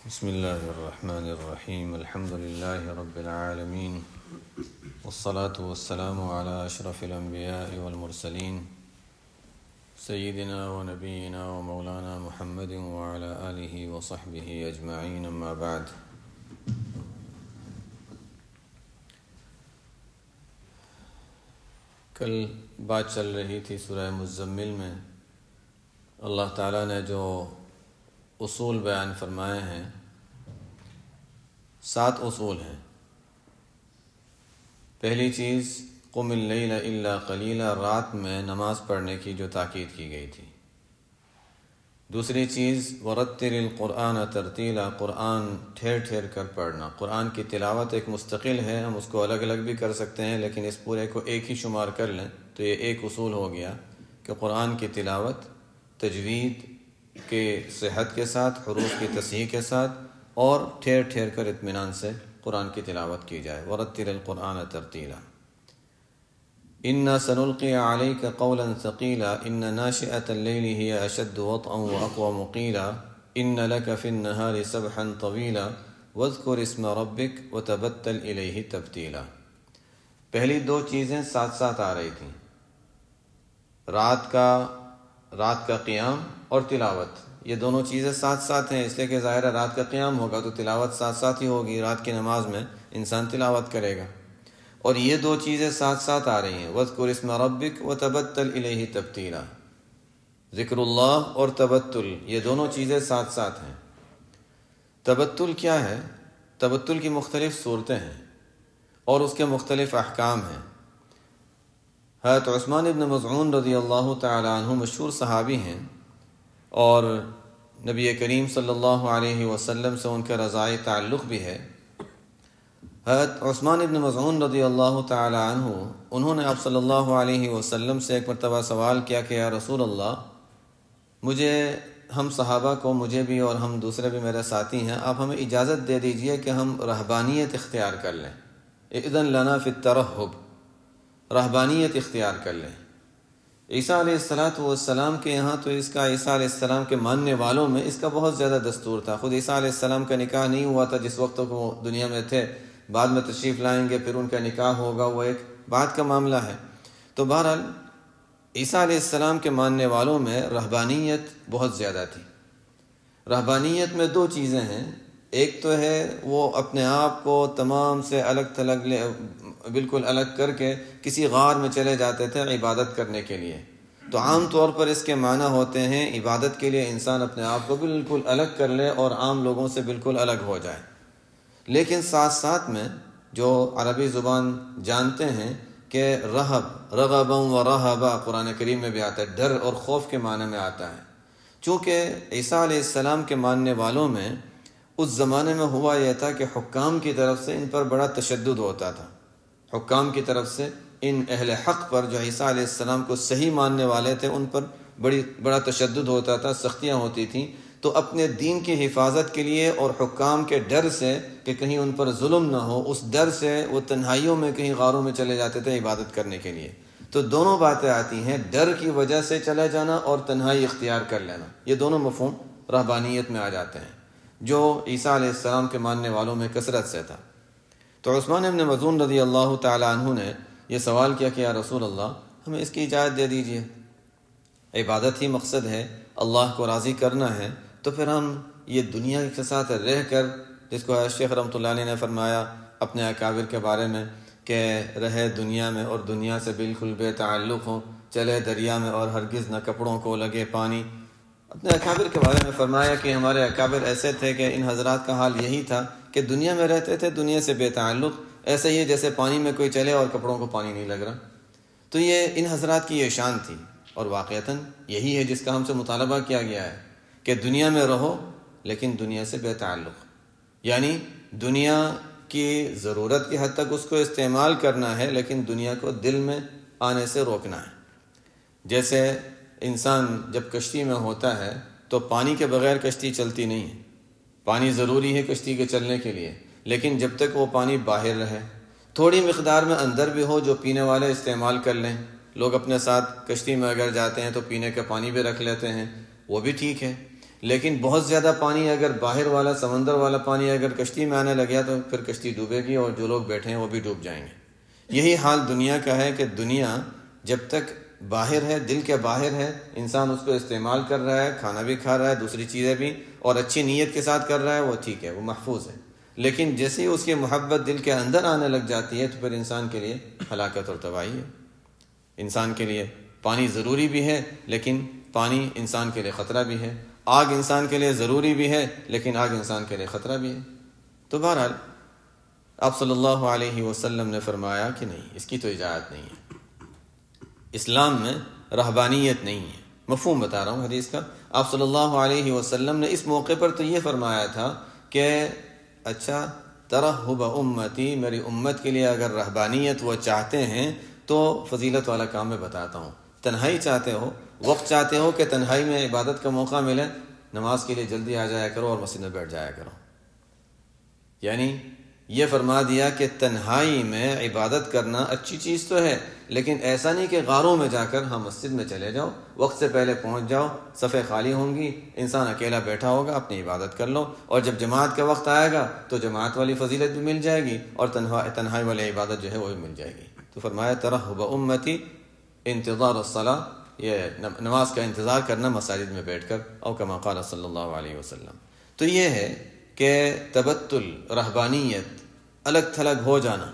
بسم اللہ الرحمن الرحیم الحمد للہ رب العالمین والصلاة والسلام علی اشرف الانبیاء والمرسلین سیدنا و نبینا و مولانا محمد وعلی آلہ وصحبہ اجمعین اما بعد۔ کل بات چل رہی تھی سورہ مزمل میں اللہ تعالیٰ نے جو اصول بیان فرمائے ہیں، 7 اصول ہیں۔ پہلی چیز قم اللیل الا قلیلا، رات میں نماز پڑھنے کی جو تاکید کی گئی تھی۔ دوسری چیز ورتل القرآن ترتیلا، قرآن ٹھہر ٹھہر کر پڑھنا۔ قرآن کی تلاوت ایک مستقل ہے، ہم اس کو الگ الگ بھی کر سکتے ہیں، لیکن اس پورے کو ایک ہی شمار کر لیں تو یہ ایک اصول ہو گیا کہ قرآن کی تلاوت تجوید کے صحت کے ساتھ، حروف کی تصحیح کے ساتھ، اور ٹھہر ٹھہر کر اطمینان سے قرآن کی تلاوت کی جائے۔ ورتل القرآن ترتیلا۔ انا سنلقی علیک قولا ثقیلا ان ناشئة اللیل ہی اشد وطئا واقوم قیلا ان لک فی النہار سبحا طویلا واذکر اسم ربک وتبتل الیہ تبتیلا۔ پہلی 2 چیزیں ساتھ ساتھ آ رہی تھیں، رات کا قیام اور تلاوت۔ یہ دونوں چیزیں ساتھ ساتھ ہیں، اس لیے کہ ظاہر ہے رات کا قیام ہوگا تو تلاوت ساتھ ساتھ ہی ہوگی، رات کی نماز میں انسان تلاوت کرے گا، اور یہ 2 چیزیں ساتھ ساتھ آ رہی ہیں۔ وَاذْكُرِ اسْمَ رَبِّكَ وَتَبَتَّلْ إِلَيْهِ تَبْتِيلًا، ذکر اللہ اور تبتل، یہ دونوں چیزیں ساتھ ساتھ ہیں۔ تبتل کیا ہے؟ تبتل کی مختلف صورتیں ہیں اور اس کے مختلف احکام ہیں۔ حضرت عثمان ابن مظعون رضی اللہ تعالی عنہ مشہور صحابی ہیں، اور نبی کریم صلی اللہ علیہ وسلم سے ان کا رضائی تعلق بھی ہے۔ حضرت عثمان ابن مظعون رضی اللہ تعالی عنہ، انہوں نے آپ صلی اللہ علیہ وسلم سے ایک مرتبہ سوال کیا کہ یا رسول اللہ، ہم صحابہ کو، مجھے بھی اور ہم دوسرے بھی میرے ساتھی ہیں، آپ ہمیں اجازت دے دیجئے کہ ہم رہبانیت اختیار کر لیں، اذن لنا فی الترہب، رہبانیت اختیار کر لیں۔ عیسیٰ علیہ السلام کے یہاں تو اس کا، عیسیٰ علیہ السلام کے ماننے والوں میں اس کا بہت زیادہ دستور تھا۔ خود عیسیٰ علیہ السلام کا نکاح نہیں ہوا تھا جس وقت وہ دنیا میں تھے، بعد میں تشریف لائیں گے پھر ان کا نکاح ہوگا، وہ ایک بات کا معاملہ ہے۔ تو بہرحال عیسیٰ علیہ السلام کے ماننے والوں میں رہبانیت بہت زیادہ تھی۔ رہبانیت میں 2 چیزیں ہیں، ایک تو ہے وہ اپنے آپ کو تمام سے الگ تھلگ بالکل الگ کر کے کسی غار میں چلے جاتے تھے عبادت کرنے کے لیے۔ تو عام طور پر اس کے معنی ہوتے ہیں عبادت کے لیے انسان اپنے آپ کو بالکل الگ کر لے اور عام لوگوں سے بالکل الگ ہو جائے۔ لیکن ساتھ ساتھ میں جو عربی زبان جانتے ہیں کہ رہب، رغبا و رہبا قرآن کریم میں بھی آتا ہے، ڈر اور خوف کے معنی میں آتا ہے۔ چونکہ عیسیٰ علیہ السلام کے ماننے والوں میں اس زمانے میں ہوا یہ تھا کہ حکام کی طرف سے ان پر بڑا تشدد ہوتا تھا، حکام کی طرف سے ان اہل حق پر جو عیسیٰ علیہ السلام کو صحیح ماننے والے تھے ان پر بڑا تشدد ہوتا تھا، سختیاں ہوتی تھیں۔ تو اپنے دین کی حفاظت کے لیے اور حکام کے ڈر سے کہ کہیں ان پر ظلم نہ ہو، اس ڈر سے وہ تنہائیوں میں کہیں غاروں میں چلے جاتے تھے عبادت کرنے کے لیے۔ تو دونوں باتیں آتی ہیں، ڈر کی وجہ سے چلے جانا اور تنہائی اختیار کر لینا، یہ دونوں مفہوم رہبانیت میں آ جاتے ہیں، جو عیسیٰ علیہ السلام کے ماننے والوں میں کثرت سے تھا۔ تو عثمان ابن مظعون رضی اللہ تعالی عنہ نے یہ سوال کیا کہ یا رسول اللہ، ہمیں اس کی اجازت دے دیجئے، عبادت ہی مقصد ہے، اللہ کو راضی کرنا ہے، تو پھر ہم یہ دنیا کے ساتھ رہ کر، جس کو شیخ رحمۃ اللہ علیہ نے فرمایا اپنے اکابر کے بارے میں کہ رہے دنیا میں اور دنیا سے بالکل بے تعلق ہوں، چلے دریا میں اور ہرگز نہ کپڑوں کو لگے پانی۔ اپنے اکابر کے بارے میں فرمایا کہ ہمارے اکابر ایسے تھے کہ ان حضرات کا حال یہی تھا کہ دنیا میں رہتے تھے، دنیا سے بے تعلق، ایسے ہی جیسے پانی میں کوئی چلے اور کپڑوں کو پانی نہیں لگ رہا۔ تو یہ ان حضرات کی یہ شان تھی، اور واقعتاً یہی ہے جس کا ہم سے مطالبہ کیا گیا ہے کہ دنیا میں رہو لیکن دنیا سے بے تعلق، یعنی دنیا کی ضرورت کی حد تک اس کو استعمال کرنا ہے لیکن دنیا کو دل میں آنے سے روکنا ہے۔ جیسے انسان جب کشتی میں ہوتا ہے تو پانی کے بغیر کشتی چلتی نہیں ہے، پانی ضروری ہے کشتی کے چلنے کے لیے، لیکن جب تک وہ پانی باہر رہے، تھوڑی مقدار میں اندر بھی ہو جو پینے والے استعمال کر لیں۔ لوگ اپنے ساتھ کشتی میں اگر جاتے ہیں تو پینے کا پانی بھی رکھ لیتے ہیں، وہ بھی ٹھیک ہے، لیکن بہت زیادہ پانی اگر باہر والا سمندر والا پانی اگر کشتی میں آنے لگیا تو پھر کشتی ڈوبے گی اور جو لوگ بیٹھے ہیں وہ بھی ڈوب جائیں گے۔ یہی حال دنیا کا ہے کہ دنیا جب تک باہر ہے، دل کے باہر ہے، انسان اس کو استعمال کر رہا ہے، کھانا بھی کھا رہا ہے، دوسری چیزیں بھی، اور اچھی نیت کے ساتھ کر رہا ہے، وہ ٹھیک ہے، وہ محفوظ ہے۔ لیکن جیسے ہی اس کی محبت دل کے اندر آنے لگ جاتی ہے تو پھر انسان کے لیے ہلاکت اور تباہی ہے۔ انسان کے لیے پانی ضروری بھی ہے، لیکن پانی انسان کے لیے خطرہ بھی ہے۔ آگ انسان کے لیے ضروری بھی ہے، لیکن آگ انسان کے لیے خطرہ بھی ہے۔ تو بہرحال آپ صلی اللہ علیہ وسلم نے فرمایا کہ نہیں، اس کی تو اجازت نہیں ہے، اسلام میں رہبانیت نہیں ہے۔ مفہوم بتا رہا ہوں حدیث کا۔ آپ صلی اللہ علیہ وسلم نے اس موقع پر تو یہ فرمایا تھا کہ اچھا ترہب امتی، میری امت کے لیے اگر رہبانیت وہ چاہتے ہیں تو فضیلت والا کام میں بتاتا ہوں۔ تنہائی چاہتے ہو، وقت چاہتے ہو کہ تنہائی میں عبادت کا موقع ملے، نماز کے لیے جلدی آ جایا کرو اور مسجد میں بیٹھ جایا کرو۔ یعنی یہ فرما دیا کہ تنہائی میں عبادت کرنا اچھی چیز تو ہے، لیکن ایسا نہیں کہ غاروں میں جا کر مسجد میں چلے جاؤ، وقت سے پہلے پہنچ جاؤ، صفیں خالی ہوں گی، انسان اکیلا بیٹھا ہوگا، اپنی عبادت کر لو، اور جب جماعت کا وقت آئے گا تو جماعت والی فضیلت بھی مل جائے گی اور تنہائی والی عبادت جو ہے وہ بھی مل جائے گی۔ تو فرمایا ترہب امتی انتظار الصلاۃ، یہ نماز کا انتظار کرنا مساجد میں بیٹھ کر، او کما قال صلی اللہ علیہ وسلم۔ تو یہ ہے کہ تبتل، رہبانیت، الگ تھلگ ہو جانا،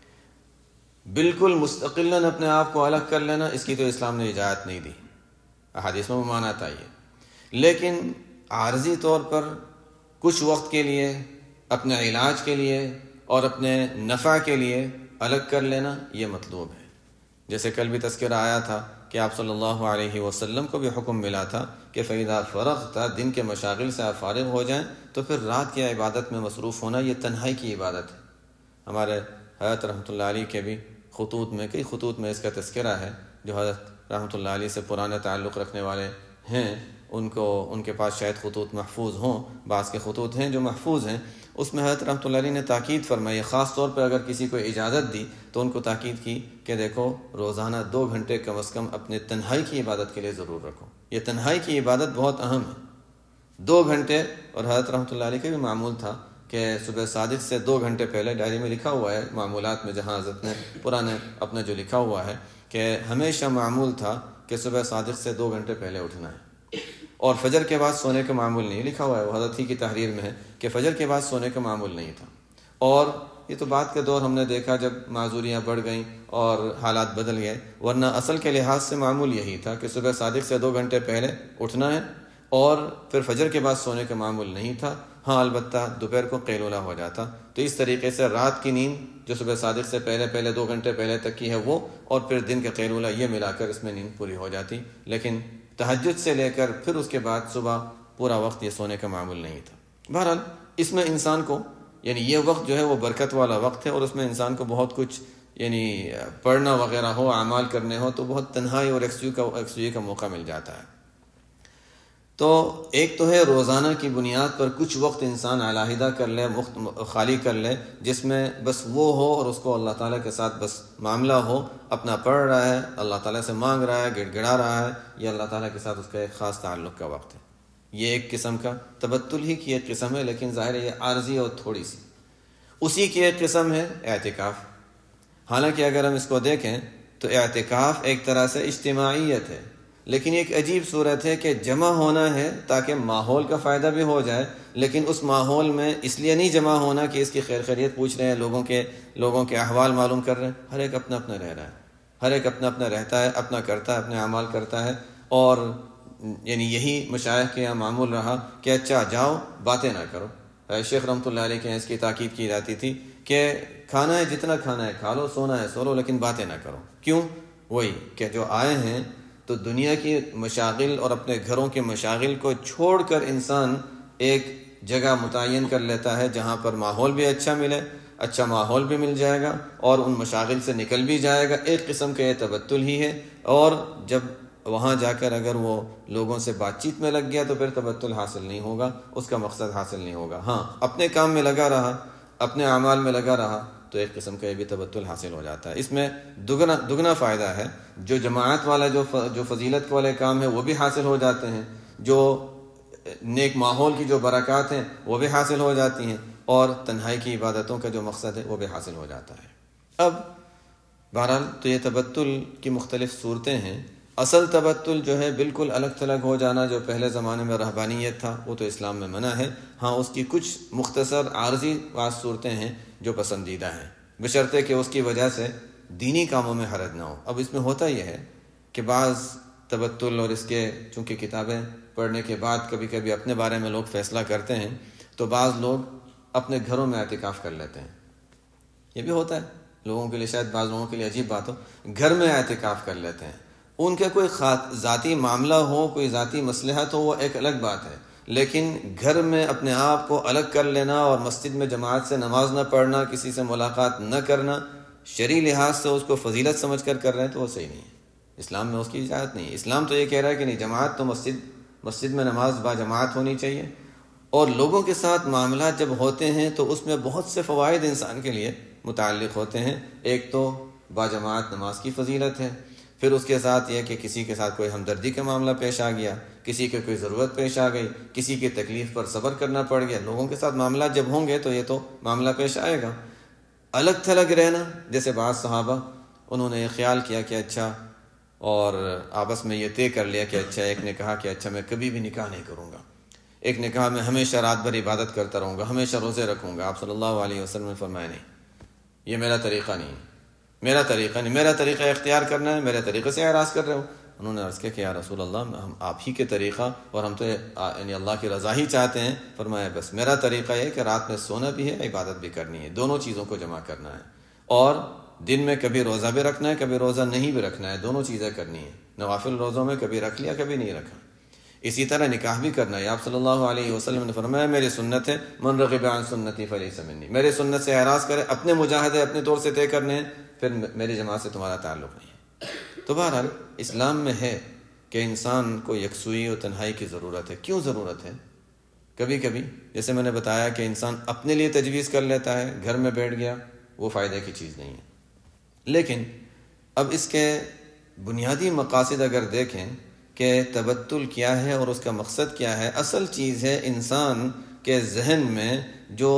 بالکل مستقلاً اپنے آپ کو الگ کر لینا، اس کی تو اسلام نے اجازت نہیں دی۔ احادیث میں ممانعت آئی ہے، لیکن عارضی طور پر کچھ وقت کے لیے، اپنے علاج کے لیے اور اپنے نفع کے لیے الگ کر لینا، یہ مطلوب ہے۔ جیسے کل بھی تذکرہ آیا تھا کہ آپ صلی اللہ علیہ وسلم کو بھی حکم ملا تھا کہ فَإِذَا فَرَغْتَ، دن کے مشاغل سے آپ فارغ ہو جائیں تو پھر رات کی عبادت میں مصروف ہونا، یہ تنہائی کی عبادت ہے۔ ہمارے حضرت رحمۃ اللہ علیہ کے بھی خطوط میں، کئی خطوط میں اس کا تذکرہ ہے، جو حضرت رحمۃ اللہ علیہ سے پرانے تعلق رکھنے والے ہیں ان کے پاس شاید خطوط محفوظ ہوں، بعض کے خطوط ہیں جو محفوظ ہیں، اس میں حضرت رحمۃ اللہ علیہ نے تاکید فرمائی، خاص طور پہ اگر کسی کو اجازت دی تو ان کو تاکید کی کہ دیکھو روزانہ 2 گھنٹے کم از کم اپنے تنہائی کی عبادت کے لیے ضرور رکھو، یہ تنہائی کی عبادت بہت اہم ہے، 2 گھنٹے۔ اور حضرت رحمۃ اللہ علیہ کا بھی معمول تھا کہ صبح صادق سے 2 گھنٹے پہلے، ڈائری میں لکھا ہوا ہے معمولات میں، جہاں حضرت نے پرانے اپنا جو لکھا ہوا ہے کہ ہمیشہ معمول تھا کہ صبح صادق سے 2 گھنٹے پہلے اٹھنا ہے، اور فجر کے بعد سونے کا معمول نہیں لکھا ہوا ہے، وہ حضرت ہی کی تحریر میں ہے کہ فجر کے بعد سونے کا معمول نہیں تھا۔ اور یہ تو بعد کے دور ہم نے دیکھا جب معذوریاں بڑھ گئیں اور حالات بدل گئے، ورنہ اصل کے لحاظ سے معمول یہی تھا کہ صبح صادق سے 2 گھنٹے پہلے اٹھنا ہے، اور پھر فجر کے بعد سونے کا معمول نہیں تھا۔ ہاں البتہ دوپہر کو قیلولہ ہو جاتا، تو اس طریقے سے رات کی نیند جو صبح صادق سے پہلے 2 گھنٹے پہلے تک کی ہے وہ، اور پھر دن کا قیلولہ، یہ ملا کر اس میں نیند پوری ہو جاتی۔ لیکن تہجد سے لے کر پھر اس کے بعد صبح پورا وقت یہ سونے کا معمول نہیں تھا۔ بہرحال اس میں انسان کو، یعنی یہ وقت جو ہے وہ برکت والا وقت ہے، اور اس میں انسان کو بہت کچھ، یعنی پڑھنا وغیرہ ہو، اعمال کرنے ہو، تو بہت تنہائی اور یکسوئی کا موقع مل جاتا ہے۔ تو ایک تو ہے روزانہ کی بنیاد پر کچھ وقت انسان علیحدہ کر لے، خالی کر لے، جس میں بس وہ ہو اور اس کو اللہ تعالیٰ کے ساتھ بس معاملہ ہو، اپنا پڑھ رہا ہے، اللہ تعالیٰ سے مانگ رہا ہے، گڑ گڑا رہا ہے، یہ اللہ تعالیٰ کے ساتھ اس کا ایک خاص تعلق کا وقت ہے۔ یہ ایک قسم کا تبتل ہی کی ایک قسم ہے، لیکن ظاہر ہے یہ عارضی اور تھوڑی سی۔ اسی کی ایک قسم ہے اعتکاف۔ حالانکہ اگر ہم اس کو دیکھیں تو اعتکاف ایک طرح سے اجتماعیت ہے، لیکن ایک عجیب صورت ہے کہ جمع ہونا ہے تاکہ ماحول کا فائدہ بھی ہو جائے، لیکن اس ماحول میں اس لیے نہیں جمع ہونا کہ اس کی خیر خیریت پوچھ رہے ہیں، لوگوں کے احوال معلوم کر رہے ہیں۔ ہر ایک اپنا اپنا رہ رہا ہے، ہر ایک اپنا اپنا رہتا ہے، اپنا کرتا ہے، اپنے اعمال کرتا ہے، اور یعنی یہی مشائخ کے یہاں معمول رہا کہ اچھا جاؤ باتیں نہ کرو۔ شیخ رحمۃ اللہ علیہ کے یہاں اس کی تاکید کی جاتی تھی کہ کھانا ہے جتنا کھانا ہے کھا لو، سونا ہے سو لو، لیکن باتیں نہ کرو۔ کیوں؟ وہی کہ جو آئے ہیں تو دنیا کی مشاغل اور اپنے گھروں کے مشاغل کو چھوڑ کر انسان ایک جگہ متعین کر لیتا ہے جہاں پر ماحول بھی اچھا ملے، اچھا ماحول بھی مل جائے گا اور ان مشاغل سے نکل بھی جائے گا۔ ایک قسم کا یہ تبتل ہی ہے، اور جب وہاں جا کر اگر وہ لوگوں سے بات چیت میں لگ گیا تو پھر تبتل حاصل نہیں ہوگا، اس کا مقصد حاصل نہیں ہوگا۔ ہاں اپنے کام میں لگا رہا، اپنے اعمال میں لگا رہا تو ایک قسم کا یہ بھی تبتل حاصل ہو جاتا ہے۔ اس میں دگنا فائدہ ہے، جو جماعت والا جو فضیلت والے کام ہے وہ بھی حاصل ہو جاتے ہیں، جو نیک ماحول کی جو برکات ہیں وہ بھی حاصل ہو جاتی ہیں، اور تنہائی کی عبادتوں کا جو مقصد ہے وہ بھی حاصل ہو جاتا ہے۔ اب بہرحال تو یہ تبتل کی مختلف صورتیں ہیں۔ اصل تبتل جو ہے بالکل الگ تھلگ ہو جانا، جو پہلے زمانے میں رہبانیت تھا، وہ تو اسلام میں منع ہے۔ ہاں، اس کی کچھ مختصر عارضی بعض صورتیں ہیں جو پسندیدہ ہیں، بشرطے کہ اس کی وجہ سے دینی کاموں میں حرج نہ ہو۔ اب اس میں ہوتا یہ ہے کہ بعض تبتل اور اس کے چونکہ کتابیں پڑھنے کے بعد کبھی کبھی اپنے بارے میں لوگ فیصلہ کرتے ہیں، تو بعض لوگ اپنے گھروں میں اعتکاف کر لیتے ہیں۔ یہ بھی ہوتا ہے لوگوں کے لیے، شاید بعض لوگوں کے لیے عجیب بات ہو، گھر میں اعتکاف کر لیتے ہیں۔ ان کا کوئی ذاتی معاملہ ہو، کوئی ذاتی مصلحت ہو، وہ ایک الگ بات ہے، لیکن گھر میں اپنے آپ کو الگ کر لینا اور مسجد میں جماعت سے نماز نہ پڑھنا، کسی سے ملاقات نہ کرنا، شرعی لحاظ سے اس کو فضیلت سمجھ کر رہے ہیں تو وہ صحیح نہیں ہے۔ اسلام میں اس کی اجازت نہیں ہے۔ اسلام تو یہ کہہ رہا ہے کہ نہیں، جماعت تو مسجد میں نماز با جماعت ہونی چاہیے، اور لوگوں کے ساتھ معاملات جب ہوتے ہیں تو اس میں بہت سے فوائد انسان کے لیے متعلق ہوتے ہیں۔ ایک تو با جماعت نماز کی فضیلت ہے، پھر اس کے ساتھ یہ کہ کسی کے ساتھ کوئی ہمدردی کا معاملہ پیش آ گیا، کسی کے کوئی ضرورت پیش آ گئی، کسی کی تکلیف پر صبر کرنا پڑ گیا، لوگوں کے ساتھ معاملات جب ہوں گے تو یہ تو معاملہ پیش آئے گا۔ الگ تھلگ رہنا، جیسے بعض صحابہ انہوں نے یہ خیال کیا کہ اچھا، اور آپس میں یہ طے کر لیا کہ اچھا، ایک نے کہا کہ اچھا میں کبھی بھی نکاح نہیں کروں گا، ایک نے کہا میں ہمیشہ رات بھر عبادت کرتا رہوں گا، ہمیشہ روزے رکھوں گا۔ آپ صلی اللہ علیہ وسلم نے فرمایا نہیں، یہ میرا طریقہ نہیں ہے، میرا طریقہ اختیار کرنا ہے، میرے طریقے سے اعراض کر رہے ہو۔ انہوں نے عرض کیا کہ یا رسول اللہ، ہم آپ ہی کے طریقہ، اور ہم تو یعنی اللہ کی رضا ہی چاہتے ہیں۔ فرمایا بس میرا طریقہ یہ کہ رات میں سونا بھی ہے، عبادت بھی کرنی ہے، دونوں چیزوں کو جمع کرنا ہے، اور دن میں کبھی روزہ بھی رکھنا ہے، کبھی روزہ نہیں بھی رکھنا ہے، دونوں چیزیں کرنی ہیں۔ نوافل روزوں میں کبھی رکھ لیا، کبھی نہیں رکھا۔ اسی طرح نکاح بھی کرنا ہے۔ آپ صلی اللہ علیہ وسلم نے فرمایا میری سنت ہے، من رغب عن سنتی فلیس منی، میرے سنت سے اعراض کرے، اپنے مجاہدے اپنے طور سے طے کرنے ہیں، پھر میری جماعت سے تمہارا تعلق نہیں ہے۔ تو بہرحال اسلام میں ہے کہ انسان کو یکسوئی و تنہائی کی ضرورت ہے۔ کیوں ضرورت ہے؟ کبھی کبھی جیسے میں نے بتایا کہ انسان اپنے لیے تجویز کر لیتا ہے، گھر میں بیٹھ گیا، وہ فائدے کی چیز نہیں ہے۔ لیکن اب اس کے بنیادی مقاصد اگر دیکھیں کہ تبتل کیا ہے اور اس کا مقصد کیا ہے، اصل چیز ہے انسان کے ذہن میں جو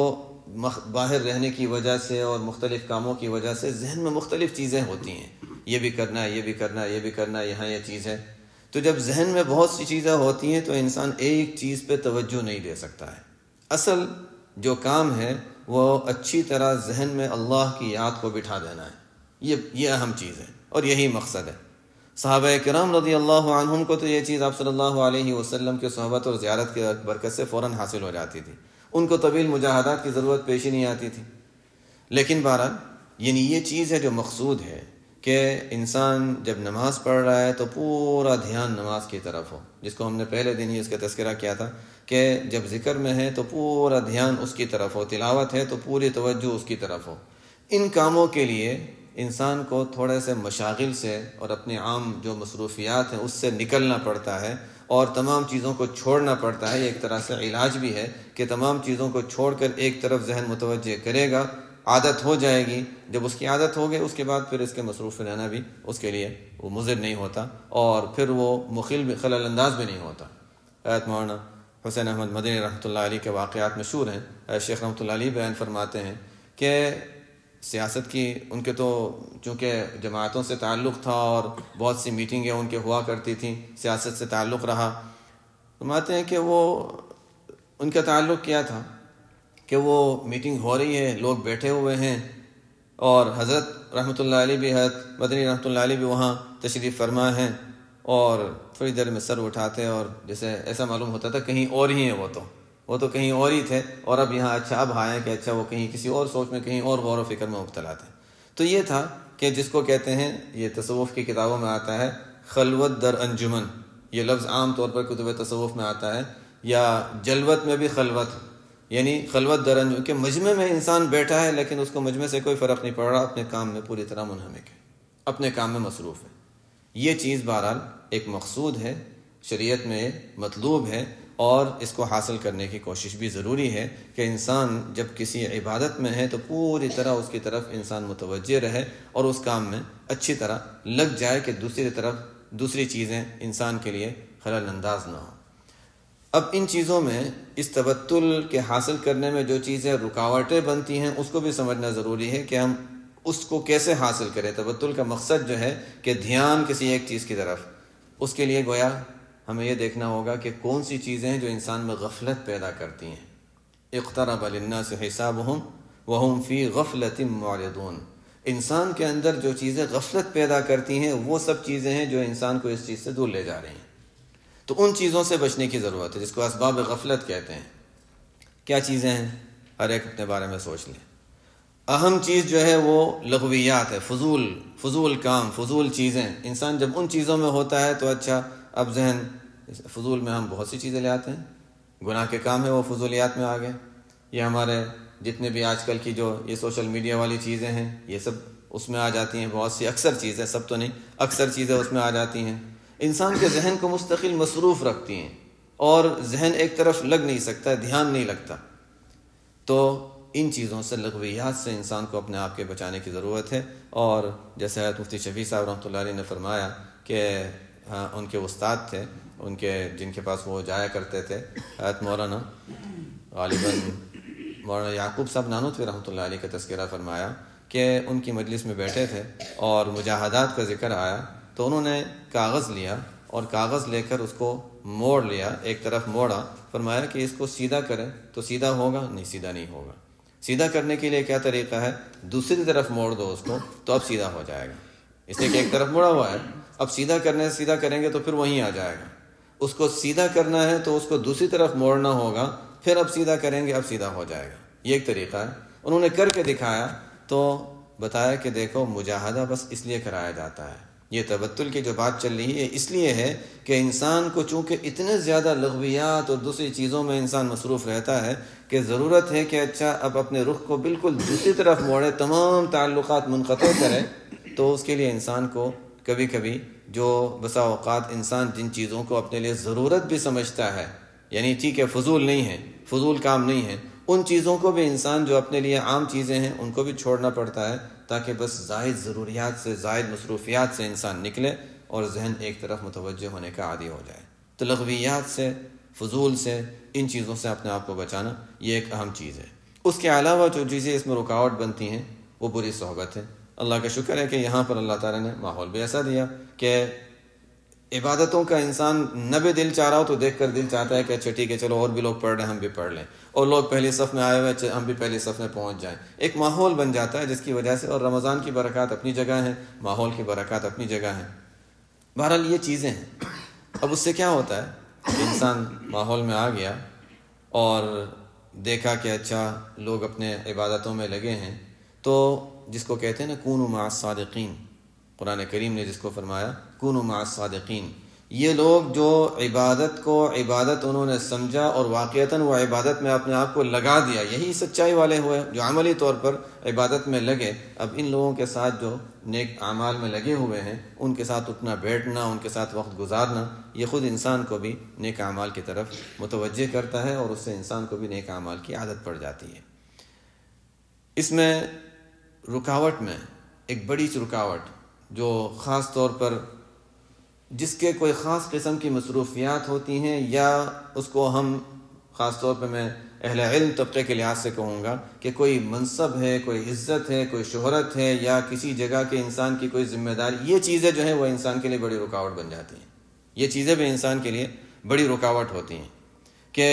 باہر رہنے کی وجہ سے اور مختلف کاموں کی وجہ سے ذہن میں مختلف چیزیں ہوتی ہیں، یہ بھی کرنا ہے، یہ بھی کرنا ہے، یہ بھی کرنا ہے، یہاں یہ چیز ہے۔ تو جب ذہن میں بہت سی چیزیں ہوتی ہیں تو انسان ایک چیز پہ توجہ نہیں دے سکتا ہے۔ اصل جو کام ہے وہ اچھی طرح ذہن میں اللہ کی یاد کو بٹھا دینا ہے، یہ اہم چیز ہے اور یہی مقصد ہے۔ صحابہ کرام رضی اللہ عنہم کو تو یہ چیز آپ صلی اللہ علیہ وسلم کے صحبت اور زیارت کی برکت سے فوراً حاصل ہو جاتی تھی، ان کو طویل مجاہدات کی ضرورت پیش ہی نہیں آتی تھی۔ لیکن بہرحال یعنی یہ چیز ہے جو مقصود ہے کہ انسان جب نماز پڑھ رہا ہے تو پورا دھیان نماز کی طرف ہو، جس کو ہم نے پہلے دن ہی اس کا تذکرہ کیا تھا کہ جب ذکر میں ہے تو پورا دھیان اس کی طرف ہو، تلاوت ہے تو پوری توجہ اس کی طرف ہو۔ ان کاموں کے لیے انسان کو تھوڑے سے مشاغل سے اور اپنے عام جو مصروفیات ہیں اس سے نکلنا پڑتا ہے اور تمام چیزوں کو چھوڑنا پڑتا ہے۔ یہ ایک طرح سے علاج بھی ہے کہ تمام چیزوں کو چھوڑ کر ایک طرف ذہن متوجہ کرے گا، عادت ہو جائے گی۔ جب اس کی عادت ہو گئی اس کے بعد پھر اس کے مصروف رہنا بھی اس کے لیے وہ مضر نہیں ہوتا اور پھر وہ خلل انداز بھی نہیں ہوتا۔ حضرت مولانا حسین احمد مدنی رحمۃ اللہ علیہ کے واقعات مشہور ہیں۔ شیخ رحمۃ اللہ علیہ بیان فرماتے ہیں کہ سیاست کی ان کے تو چونکہ جماعتوں سے تعلق تھا اور بہت سی میٹنگیں ان کے ہوا کرتی تھیں، سیاست سے تعلق رہا۔ فرماتے ہیں کہ وہ ان کا تعلق کیا تھا کہ وہ میٹنگ ہو رہی ہے، لوگ بیٹھے ہوئے ہیں اور حضرت رحمۃ اللہ علیہ بھی، حضرت مدنی رحمۃ اللہ علیہ بھی وہاں تشریف فرما ہیں، اور تھوڑی دیر میں سر اٹھاتے اور جیسے ایسا معلوم ہوتا تھا کہیں اور ہی ہیں، وہ تو کہیں اور ہی تھے اور اب یہاں اچھا اب آئے کہ اچھا وہ کہیں کسی اور سوچ میں، کہیں اور غور و فکر میں مبتلا تھے۔ تو یہ تھا کہ جس کو کہتے ہیں، یہ تصوف کی کتابوں میں آتا ہے خلوت در انجمن، یہ لفظ عام طور پر کتب تصوف میں آتا ہے، یا جلوت میں بھی خلوت، یعنی خلوت در انجمن کہ مجمع میں انسان بیٹھا ہے لیکن اس کو مجمع سے کوئی فرق نہیں پڑ رہا، اپنے کام میں پوری طرح منہمک ہے، اپنے کام میں مصروف ہے۔ یہ چیز بہرحال ایک مقصود ہے، شریعت میں مطلوب ہے، اور اس کو حاصل کرنے کی کوشش بھی ضروری ہے کہ انسان جب کسی عبادت میں ہے تو پوری طرح اس کی طرف انسان متوجہ رہے اور اس کام میں اچھی طرح لگ جائے کہ دوسری طرف دوسری چیزیں انسان کے لیے خلل انداز نہ ہو۔ اب ان چیزوں میں اس تبتل کے حاصل کرنے میں جو چیزیں رکاوٹیں بنتی ہیں اس کو بھی سمجھنا ضروری ہے کہ ہم اس کو کیسے حاصل کریں۔ تبتل کا مقصد جو ہے کہ دھیان کسی ایک چیز کی طرف، اس کے لیے گویا ہمیں یہ دیکھنا ہوگا کہ کون سی چیزیں ہیں جو انسان میں غفلت پیدا کرتی ہیں۔ اقترب للناس حسابهم وهم فی غفلۃ معرضون، انسان کے اندر جو چیزیں غفلت پیدا کرتی ہیں وہ سب چیزیں ہیں جو انسان کو اس چیز سے دور لے جا رہی ہیں۔ تو ان چیزوں سے بچنے کی ضرورت ہے جس کو اسباب غفلت کہتے ہیں۔ کیا چیزیں ہیں؟ ہر ایک اپنے بارے میں سوچ لیں۔ اہم چیز جو ہے وہ لغویات ہے، فضول کام، فضول چیزیں۔ انسان جب ان چیزوں میں ہوتا ہے تو اچھا، اب ذہن فضول میں ہم بہت سی چیزیں لے آتے ہیں، گناہ کے کام ہے وہ فضولیات میں آ گئے۔ یہ ہمارے جتنے بھی آج کل کی جو یہ سوشل میڈیا والی چیزیں ہیں یہ سب اس میں آ جاتی ہیں، بہت سی اکثر چیزیں، سب تو نہیں، اکثر چیزیں اس میں آ جاتی ہیں۔ انسان کے ذہن کو مستقل مصروف رکھتی ہیں اور ذہن ایک طرف لگ نہیں سکتا، دھیان نہیں لگتا۔ تو ان چیزوں سے، لغویات سے انسان کو اپنے آپ کے بچانے کی ضرورت ہے۔ اور جیسے حضرت مفتی شفیع صاحب رحمۃ اللہ علیہ نے فرمایا کہ ان کے استاد تھے، ان کے جن کے پاس وہ جایا کرتے تھے، حضرت مولانا غالباً مولانا یعقوب صاحب نانوتوی رحمۃ اللہ علیہ کا تذکرہ فرمایا کہ ان کی مجلس میں بیٹھے تھے اور مجاہدات کا ذکر آیا تو انہوں نے کاغذ لیا اور کاغذ لے کر اس کو موڑ لیا، ایک طرف موڑا، فرمایا کہ اس کو سیدھا کریں تو سیدھا ہوگا؟ نہیں، سیدھا نہیں ہوگا۔ سیدھا کرنے کے لیے کیا طریقہ ہے؟ دوسری طرف موڑ دو اس کو تو اب سیدھا ہو جائے گا، اس لیے کہ ایک طرف مڑا ہوا ہے، اب سیدھا کریں گے تو پھر وہیں آ جائے گا۔ اس کو سیدھا کرنا ہے تو اس کو دوسری طرف موڑنا ہوگا، پھر اب سیدھا کریں گے، اب سیدھا ہو جائے گا۔ یہ ایک طریقہ ہے۔ انہوں نے کر کے دکھایا تو بتایا کہ دیکھو، مجاہدہ بس اس لیے کرایا جاتا ہے، یہ تبتل کی جو بات چل رہی ہے اس لیے ہے کہ انسان کو چونکہ اتنے زیادہ لغویات اور دوسری چیزوں میں انسان مصروف رہتا ہے کہ ضرورت ہے کہ اچھا اب اپنے رخ کو بالکل دوسری طرف موڑے، تمام تعلقات منقطع کرے۔ تو اس کے لیے انسان کو کبھی کبھی جو بسا اوقات انسان جن چیزوں کو اپنے لیے ضرورت بھی سمجھتا ہے، یعنی ٹھیک ہے فضول نہیں ہے، فضول کام نہیں ہے، ان چیزوں کو بھی انسان جو اپنے لیے عام چیزیں ہیں ان کو بھی چھوڑنا پڑتا ہے تاکہ بس زائد ضروریات سے، زائد مصروفیات سے انسان نکلے اور ذہن ایک طرف متوجہ ہونے کا عادی ہو جائے۔ تو لغویات سے، فضول سے، ان چیزوں سے اپنے آپ کو بچانا یہ ایک اہم چیز ہے۔ اس کے علاوہ جو چیزیں اس میں رکاوٹ بنتی ہیں وہ بری صحبت ہے۔ اللہ کا شکر ہے کہ یہاں پر اللہ تعالیٰ نے ماحول بھی ایسا دیا کہ عبادتوں کا انسان نہ بھی دل چاہ رہا ہو تو دیکھ کر دل چاہتا ہے کہ اچھا ٹھیک ہے چلو اور بھی لوگ پڑھ رہے ہیں ہم بھی پڑھ لیں، اور لوگ پہلی صف میں آئے ہوئے ہم بھی پہلی صف میں پہنچ جائیں۔ ایک ماحول بن جاتا ہے جس کی وجہ سے، اور رمضان کی برکات اپنی جگہ ہیں، ماحول کی برکات اپنی جگہ ہیں۔ بہرحال یہ چیزیں ہیں۔ اب اس سے کیا ہوتا ہے کہ انسان ماحول میں آ گیا اور دیکھا کہ اچھا لوگ اپنے عبادتوں میں لگے ہیں، تو جس کو کہتے ہیں نا کونوا مع الصادقین، قرآن کریم نے جس کو فرمایا کونوا مع الصادقین، یہ لوگ جو عبادت کو عبادت انہوں نے سمجھا اور واقعتاً وہ عبادت میں اپنے آپ کو لگا دیا، یہی سچائی والے ہوئے جو عملی طور پر عبادت میں لگے۔ اب ان لوگوں کے ساتھ جو نیک اعمال میں لگے ہوئے ہیں ان کے ساتھ اٹھنا بیٹھنا، ان کے ساتھ وقت گزارنا، یہ خود انسان کو بھی نیک اعمال کی طرف متوجہ کرتا ہے اور اس سے انسان کو بھی نیک اعمال کی عادت پڑ جاتی ہے۔ اس میں رکاوٹ میں ایک بڑی رکاوٹ جو خاص طور پر جس کے کوئی خاص قسم کی مصروفیات ہوتی ہیں، یا اس کو ہم خاص طور پہ میں اہل علم طبقے کے لحاظ سے کہوں گا کہ کوئی منصب ہے، کوئی عزت ہے، کوئی شہرت ہے، یا کسی جگہ کے انسان کی کوئی ذمہ داری، یہ چیزیں جو ہیں وہ انسان کے لیے بڑی رکاوٹ بن جاتی ہیں۔ یہ چیزیں بھی انسان کے لیے بڑی رکاوٹ ہوتی ہیں کہ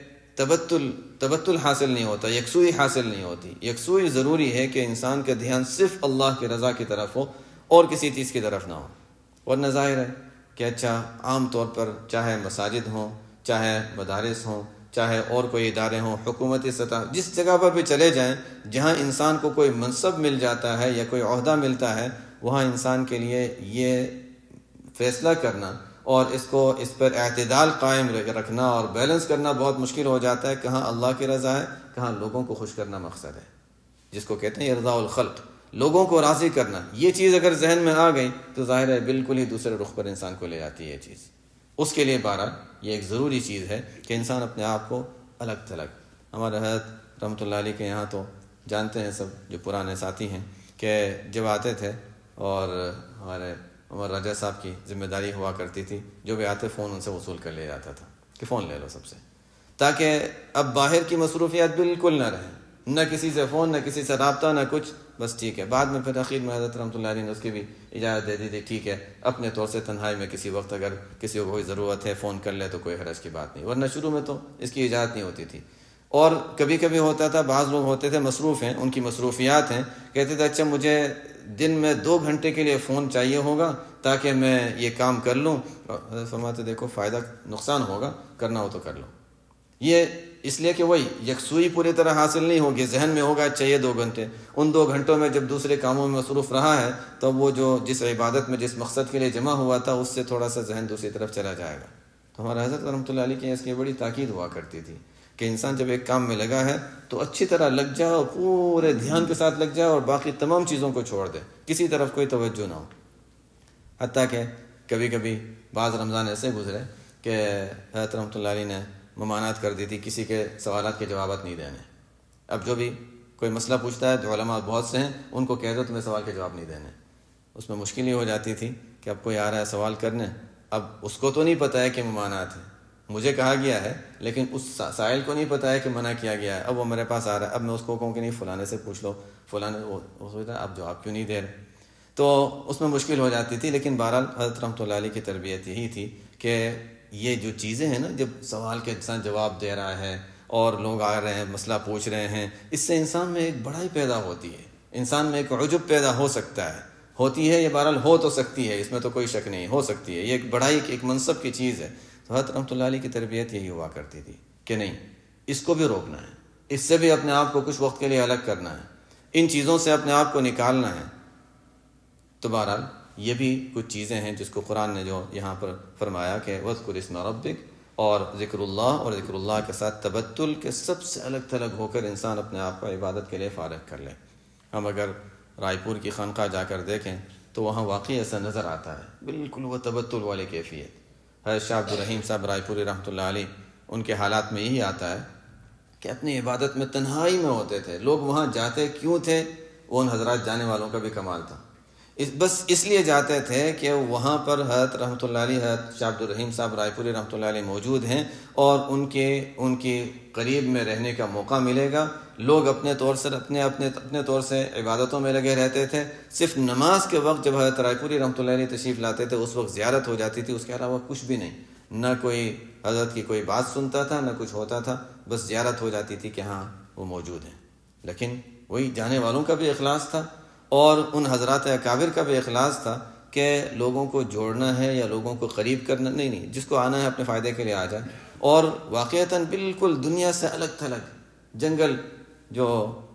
تبتل حاصل نہیں ہوتا، یکسوئی حاصل نہیں ہوتی۔ یکسوئی ضروری ہے کہ انسان کا دھیان صرف اللہ کی رضا کی طرف ہو اور کسی چیز کی طرف نہ ہو۔ ورنہ ظاہر ہے کہ اچھا عام طور پر چاہے مساجد ہوں، چاہے مدارس ہوں، چاہے اور کوئی ادارے ہوں، حکومتی سطح، جس جگہ پر بھی چلے جائیں جہاں انسان کو کوئی منصب مل جاتا ہے یا کوئی عہدہ ملتا ہے، وہاں انسان کے لیے یہ فیصلہ کرنا اور اس پر اعتدال قائم رکھنا اور بیلنس کرنا بہت مشکل ہو جاتا ہے۔ کہاں اللہ کی رضا ہے، کہاں لوگوں کو خوش کرنا مقصد ہے، جس کو کہتے ہیں ارضاء الخلق، لوگوں کو راضی کرنا۔ یہ چیز اگر ذہن میں آ گئی تو ظاہر ہے بالکل ہی دوسرے رخ پر انسان کو لے جاتی ہے یہ چیز۔ اس کے لیے بہرحال یہ ایک ضروری چیز ہے کہ انسان اپنے آپ کو الگ تھلگ، ہمارے حضرت رحمۃ اللہ علیہ کے یہاں تو جانتے ہیں سب جو پرانے ساتھی ہیں کہ جب آتے تھے اور ہمارے عمر رجا صاحب کی ذمہ داری ہوا کرتی تھی، جو بھی آتے فون ان سے وصول کر لے جاتا تھا، کہ فون لے لو سب سے، تاکہ اب باہر کی مصروفیات بالکل نہ رہیں، نہ کسی سے فون، نہ کسی سے رابطہ، نہ کچھ، بس ٹھیک ہے۔ بعد میں پھر اخیر میں حضرت رحمۃ اللہ علیہ نے اس کی بھی اجازت دے دی تھی، ٹھیک ہے اپنے طور سے تنہائی میں کسی وقت اگر کسی کو کوئی ضرورت ہے فون کر لے تو کوئی حرج کی بات نہیں، ورنہ شروع میں تو اس کی اجازت نہیں ہوتی تھی۔ اور کبھی کبھی ہوتا تھا، بعض لوگ ہوتے تھے مصروف ہیں، ان کی مصروفیات ہیں، کہتے تھے اچھا مجھے دن میں 2 گھنٹے کے لیے فون چاہیے ہوگا تاکہ میں یہ کام کر لوں۔ حضرت فرماتے دیکھو فائدہ نقصان ہوگا، کرنا ہو تو کر لو۔ یہ اس لیے کہ وہی یکسوئی پوری طرح حاصل نہیں ہوگی، ذہن میں ہوگا چاہیے 2 گھنٹے، ان 2 گھنٹوں میں جب دوسرے کاموں میں مصروف رہا ہے تو وہ جو جس عبادت میں جس مقصد کے لیے جمع ہوا تھا اس سے تھوڑا سا ذہن دوسری طرف چلا جائے گا۔ تو ہمارا حضرت رحمۃ اللہ علیہ کی اس کی بڑی تاکید ہوا کرتی تھی کہ انسان جب ایک کام میں لگا ہے تو اچھی طرح لگ جائے اور پورے دھیان کے ساتھ لگ جائے اور باقی تمام چیزوں کو چھوڑ دے، کسی طرف کوئی توجہ نہ ہو۔ حتیٰ کہ کبھی کبھی بعض رمضان ایسے گزرے کہ حضرت رحمۃ اللہ علیہ نے ممانعت کر دی تھی کسی کے سوالات کے جوابات نہیں دینے۔ اب جو بھی کوئی مسئلہ پوچھتا ہے جو علماء بہت سے ہیں ان کو کہہ دو تمہیں سوال کے جواب نہیں دینے۔ اس میں مشکل یہ ہو جاتی تھی کہ اب کوئی آ رہا ہے سوال کرنے، اب اس کو تو نہیں پتہ ہے کہ ممانعت ہے، مجھے کہا گیا ہے لیکن اس سائل کو نہیں پتہ ہے کہ منع کیا گیا ہے۔ اب وہ میرے پاس آ رہا ہے، اب میں اس کو کہوں کہ نہیں فلانے سے پوچھ لو، فلانے وہ سوچتا ہے اب جواب کیوں نہیں دے رہے، تو اس میں مشکل ہو جاتی تھی۔ لیکن بہرحال حضرت رحمۃ اللہ علیہ کی تربیت یہی تھی کہ یہ جو چیزیں ہیں نا، جب سوال کے انسان جواب دے رہا ہے اور لوگ آ رہے ہیں مسئلہ پوچھ رہے ہیں، اس سے انسان میں ایک بڑائی پیدا ہوتی ہے، انسان میں ایک عجب پیدا ہو سکتا ہے، ہوتی ہے، یہ بہرحال ہو تو سکتی ہے، اس میں تو کوئی شک نہیں، ہو سکتی ہے، یہ ایک بڑائی ایک منصب کی چیز ہے۔ تو حضرت رحمۃ اللہ علیہ کی تربیت یہی ہوا کرتی تھی کہ نہیں، اس کو بھی روکنا ہے، اس سے بھی اپنے آپ کو کچھ وقت کے لیے الگ کرنا ہے، ان چیزوں سے اپنے آپ کو نکالنا ہے۔ تو بہرحال یہ بھی کچھ چیزیں ہیں جس کو قرآن نے جو یہاں پر فرمایا کہ وَاذْكُرِ اسْمَ رَبِّكَ، اور ذکر اللہ اور ذکر اللہ کے ساتھ تبتل کے سب سے الگ تھلگ ہو کر انسان اپنے آپ کو عبادت کے لیے فارغ کر لے۔ ہم اگر رائے پور کی خانقاہ جا کر دیکھیں تو وہاں واقعی ایسا نظر آتا ہے، بالکل وہ تبتل والی کیفیت۔ حضرت شاہ عبد الرحیم صاحب رائے پوری رحمۃ اللہ علیہ، ان کے حالات میں یہی آتا ہے کہ اپنی عبادت میں تنہائی میں ہوتے تھے، لوگ وہاں جاتے کیوں تھے وہ ان حضرات جانے والوں کا بھی کمال تھا، بس اس لیے جاتے تھے کہ وہاں پر حضرت رحمۃ اللہ علیہ، حضرت شاہ عبد الرحیم صاحب رائے پوری رحمۃ اللہ علیہ موجود ہیں اور ان کے قریب میں رہنے کا موقع ملے گا۔ لوگ اپنے طور سے اپنے طور سے عبادتوں میں لگے رہتے تھے، صرف نماز کے وقت جب حضرت رائے پوری رحمۃ اللہ علیہ تشریف لاتے تھے اس وقت زیارت ہو جاتی تھی، اس کے علاوہ کچھ بھی نہیں، نہ کوئی حضرت کی کوئی بات سنتا تھا، نہ کچھ ہوتا تھا، بس زیارت ہو جاتی تھی کہ ہاں وہ موجود ہیں۔ لیکن وہی جانے والوں کا بھی اخلاص تھا اور ان حضرات اکابر کا بھی اخلاص تھا کہ لوگوں کو جوڑنا ہے یا لوگوں کو قریب کرنا نہیں، جس کو آنا ہے اپنے فائدے کے لیے آ جائے۔ اور واقعتاً بالکل دنیا سے الگ تھلگ جنگل، جو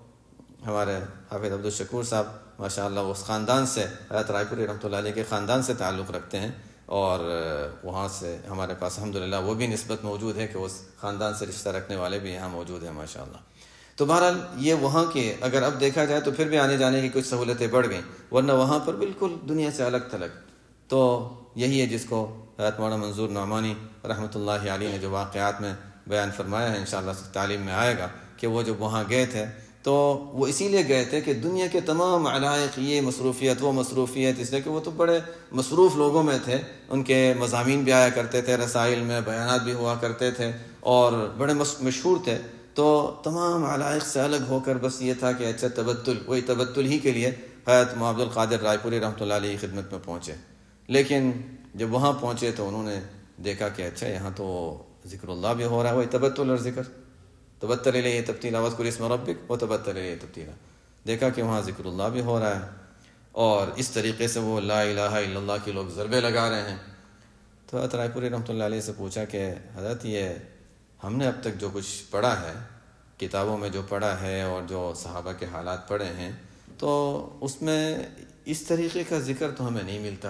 ہمارے حافظ عبدالشکور صاحب ماشاء اللہ اس خاندان سے، حضرت رائے پوری رحمۃ اللہ علیہ کے خاندان سے تعلق رکھتے ہیں، اور وہاں سے ہمارے پاس الحمدللہ وہ بھی نسبت موجود ہے کہ اس خاندان سے رشتہ رکھنے والے بھی یہاں موجود ہیں ماشاء اللہ۔ تو بہرحال یہ وہاں کے اگر اب دیکھا جائے تو پھر بھی آنے جانے کی کچھ سہولتیں بڑھ گئیں، ورنہ وہاں پر بالکل دنیا سے الگ تھلگ۔ تو یہی ہے جس کو حضرت مولانا منظور نعمانی رحمۃ اللہ علیہ نے جو واقعات میں بیان فرمایا ہے، انشاءاللہ تعلیم میں آئے گا کہ وہ جب وہاں گئے تھے تو وہ اسی لیے گئے تھے کہ دنیا کے تمام علائق، یہ مصروفیت وہ مصروفیت، اس لیے کہ وہ تو بڑے مصروف لوگوں میں تھے، ان کے مضامین بھی آیا کرتے تھے، رسائل میں بیانات بھی ہوا کرتے تھے اور بڑے مشہور تھے۔ تو تمام علائق سے الگ ہو کر بس یہ تھا کہ اچھا تبتل، وہی تبتل ہی کے لیے حضرت عبد القادر رائے پوری رحمۃ اللہ علیہ کی خدمت میں پہنچے۔ لیکن جب وہاں پہنچے تو انہوں نے دیکھا کہ اچھا یہاں تو ذکر اللہ بھی ہو رہا ہے، وہی تبتل اور ذکر، تبتل الیہ تبتیلا واذکر اسم ربک وتبتل الیہ تبتیلا، دیکھا کہ وہاں ذکر اللہ بھی ہو رہا ہے اور اس طریقے سے وہ لا الہ الا اللہ کی لوگ ضربے لگا رہے ہیں۔ تو حضرت رائے پوری رحمۃ اللہ علیہ سے پوچھا کہ حضرت یہ ہم نے اب تک جو کچھ پڑھا ہے، کتابوں میں جو پڑھا ہے اور جو صحابہ کے حالات پڑھے ہیں، تو اس میں اس طریقے کا ذکر تو ہمیں نہیں ملتا۔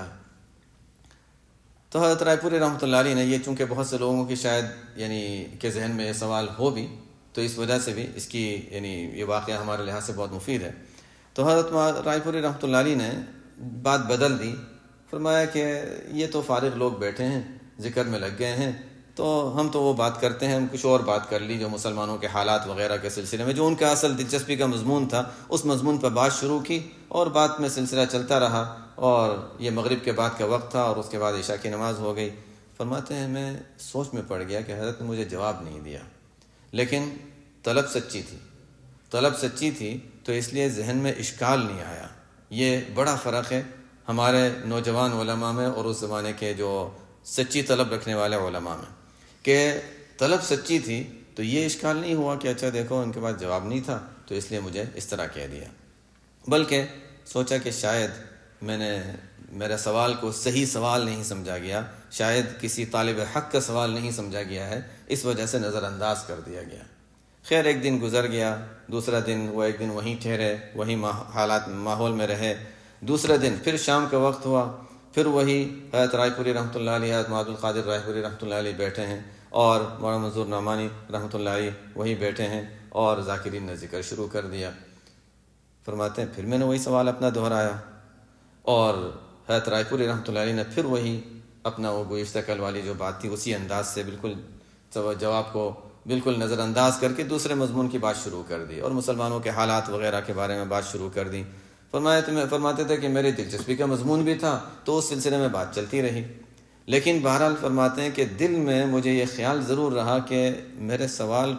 تو حضرت رائے پوری رحمۃ اللہ علیہ نے یہ، چونکہ بہت سے لوگوں کی شاید کے ذہن میں یہ سوال ہو بھی، تو اس وجہ سے بھی اس کی یہ واقعہ ہمارے لحاظ سے بہت مفید ہے۔ تو حضرت رائے پوری رحمۃ اللہ علیہ نے بات بدل دی، فرمایا کہ یہ تو فارغ لوگ بیٹھے ہیں، ذکر میں لگ گئے ہیں، تو ہم تو وہ بات کرتے ہیں، ہم کچھ اور بات کر لی جو مسلمانوں کے حالات وغیرہ کے سلسلے میں، جو ان کا اصل دلچسپی کا مضمون تھا، اس مضمون پر بات شروع کی اور بات میں سلسلہ چلتا رہا، اور یہ مغرب کے بعد کا وقت تھا اور اس کے بعد عشاء کی نماز ہو گئی۔ فرماتے ہیں میں سوچ میں پڑ گیا کہ حضرت نے مجھے جواب نہیں دیا، لیکن طلب سچی تھی تو اس لیے ذہن میں اشکال نہیں آیا۔ یہ بڑا فرق ہے ہمارے نوجوان علماء میں اور اس زمانے کے جو سچی طلب رکھنے والے علماء میں، کہ طلب سچی تھی تو یہ اشکال نہیں ہوا کہ اچھا دیکھو ان کے پاس جواب نہیں تھا تو اس لیے مجھے اس طرح کہہ دیا، بلکہ سوچا کہ شاید میں نے میرا سوال کو صحیح سوال نہیں سمجھا گیا، شاید کسی طالب حق کا سوال نہیں سمجھا گیا ہے، اس وجہ سے نظر انداز کر دیا گیا۔ خیر ایک دن گزر گیا، دوسرا دن وہ ایک دن وہیں ٹھہرے، وہی ماحول میں رہے، دوسرا دن پھر شام کا وقت ہوا، پھر وہی حضرت رائے پوری رحمۃ اللہ علیہ، حضرت عبد القادر رائے پوری رحمۃ اللہ علیہ بیٹھے ہیں، اور مولانا منظور نعمانی رحمۃ اللہ علیہ وہی بیٹھے ہیں، اور ذاکرین نے ذکر شروع کر دیا۔ فرماتے ہیں پھر میں نے وہی سوال اپنا دہرایا، اور حضرت رائے پوری رحمۃ اللہ علیہ نے پھر وہی اپنا وہ گزشتہ کل والی جو بات تھی اسی انداز سے بالکل جواب کو بالکل نظر انداز کر کے دوسرے مضمون کی بات شروع کر دی، اور مسلمانوں کے حالات وغیرہ کے بارے میں بات شروع کر دی۔ فرماتے تھے کہ میری دلچسپی کا مضمون بھی تھا تو اس سلسلے میں بات چلتی رہی، لیکن بہرحال فرماتے ہیں کہ دل میں مجھے یہ خیال ضرور رہا کہ میرے سوال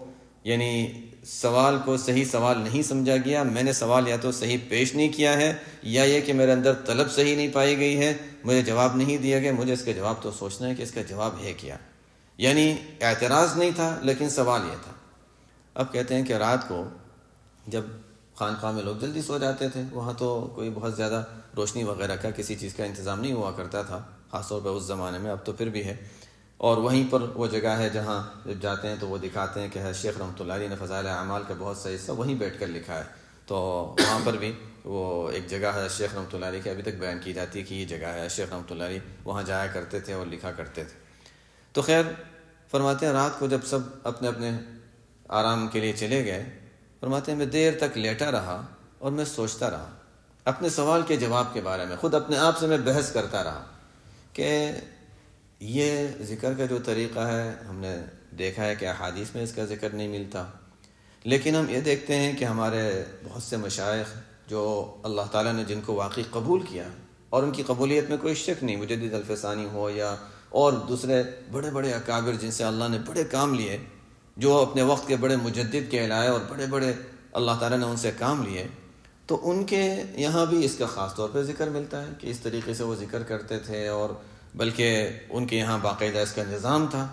کو صحیح سوال نہیں سمجھا گیا، میں نے سوال یا تو صحیح پیش نہیں کیا ہے، یا یہ کہ میرے اندر طلب صحیح نہیں پائی گئی ہے، مجھے جواب نہیں دیا گیا، مجھے اس کا جواب تو سوچنا ہے کہ اس کا جواب ہے کیا۔ یعنی اعتراض نہیں تھا لیکن سوال یہ تھا۔ اب کہتے ہیں کہ رات کو جب خانقاہ میں لوگ جلدی سو جاتے تھے، وہاں تو کوئی بہت زیادہ روشنی وغیرہ کا کسی چیز کا انتظام نہیں ہوا کرتا تھا، خاص طور پہ اس زمانے میں، اب تو پھر بھی ہے، اور وہیں پر وہ جگہ ہے جہاں جب جاتے ہیں تو وہ دکھاتے ہیں کہ شیخ رحمۃ اللہ علیہ نے فضائل اعمال کا بہت سا حصہ وہیں بیٹھ کر لکھا ہے، تو وہاں پر بھی وہ ایک جگہ ہے شیخ رحمۃ اللہ علیہ کی ابھی تک بیان کی جاتی ہے کہ یہ جگہ ہے، شیخ رحمۃ اللہ علیہ وہاں جایا کرتے تھے اور لکھا کرتے تھے۔ تو خیر فرماتے ہیں رات کو جب سب اپنے اپنے آرام کے لیے چلے گئے، فرماتے ہیں میں دیر تک لیٹا رہا اور میں سوچتا رہا اپنے سوال کے جواب کے بارے میں، خود اپنے آپ سے میں بحث کرتا رہا کہ یہ ذکر کا جو طریقہ ہے ہم نے دیکھا ہے کہ احادیث میں اس کا ذکر نہیں ملتا، لیکن ہم یہ دیکھتے ہیں کہ ہمارے بہت سے مشائخ جو اللہ تعالیٰ نے جن کو واقعی قبول کیا اور ان کی قبولیت میں کوئی شک نہیں، مجدد الفسانی ہو یا اور دوسرے بڑے بڑے اکابر جن سے اللہ نے بڑے کام لیے، جو اپنے وقت کے بڑے مجدد کہلائے اور بڑے بڑے اللہ تعالیٰ نے ان سے کام لیے، تو ان کے یہاں بھی اس کا خاص طور پہ ذکر ملتا ہے کہ اس طریقے سے وہ ذکر کرتے تھے، اور بلکہ ان کے یہاں باقاعدہ اس کا نظام تھا۔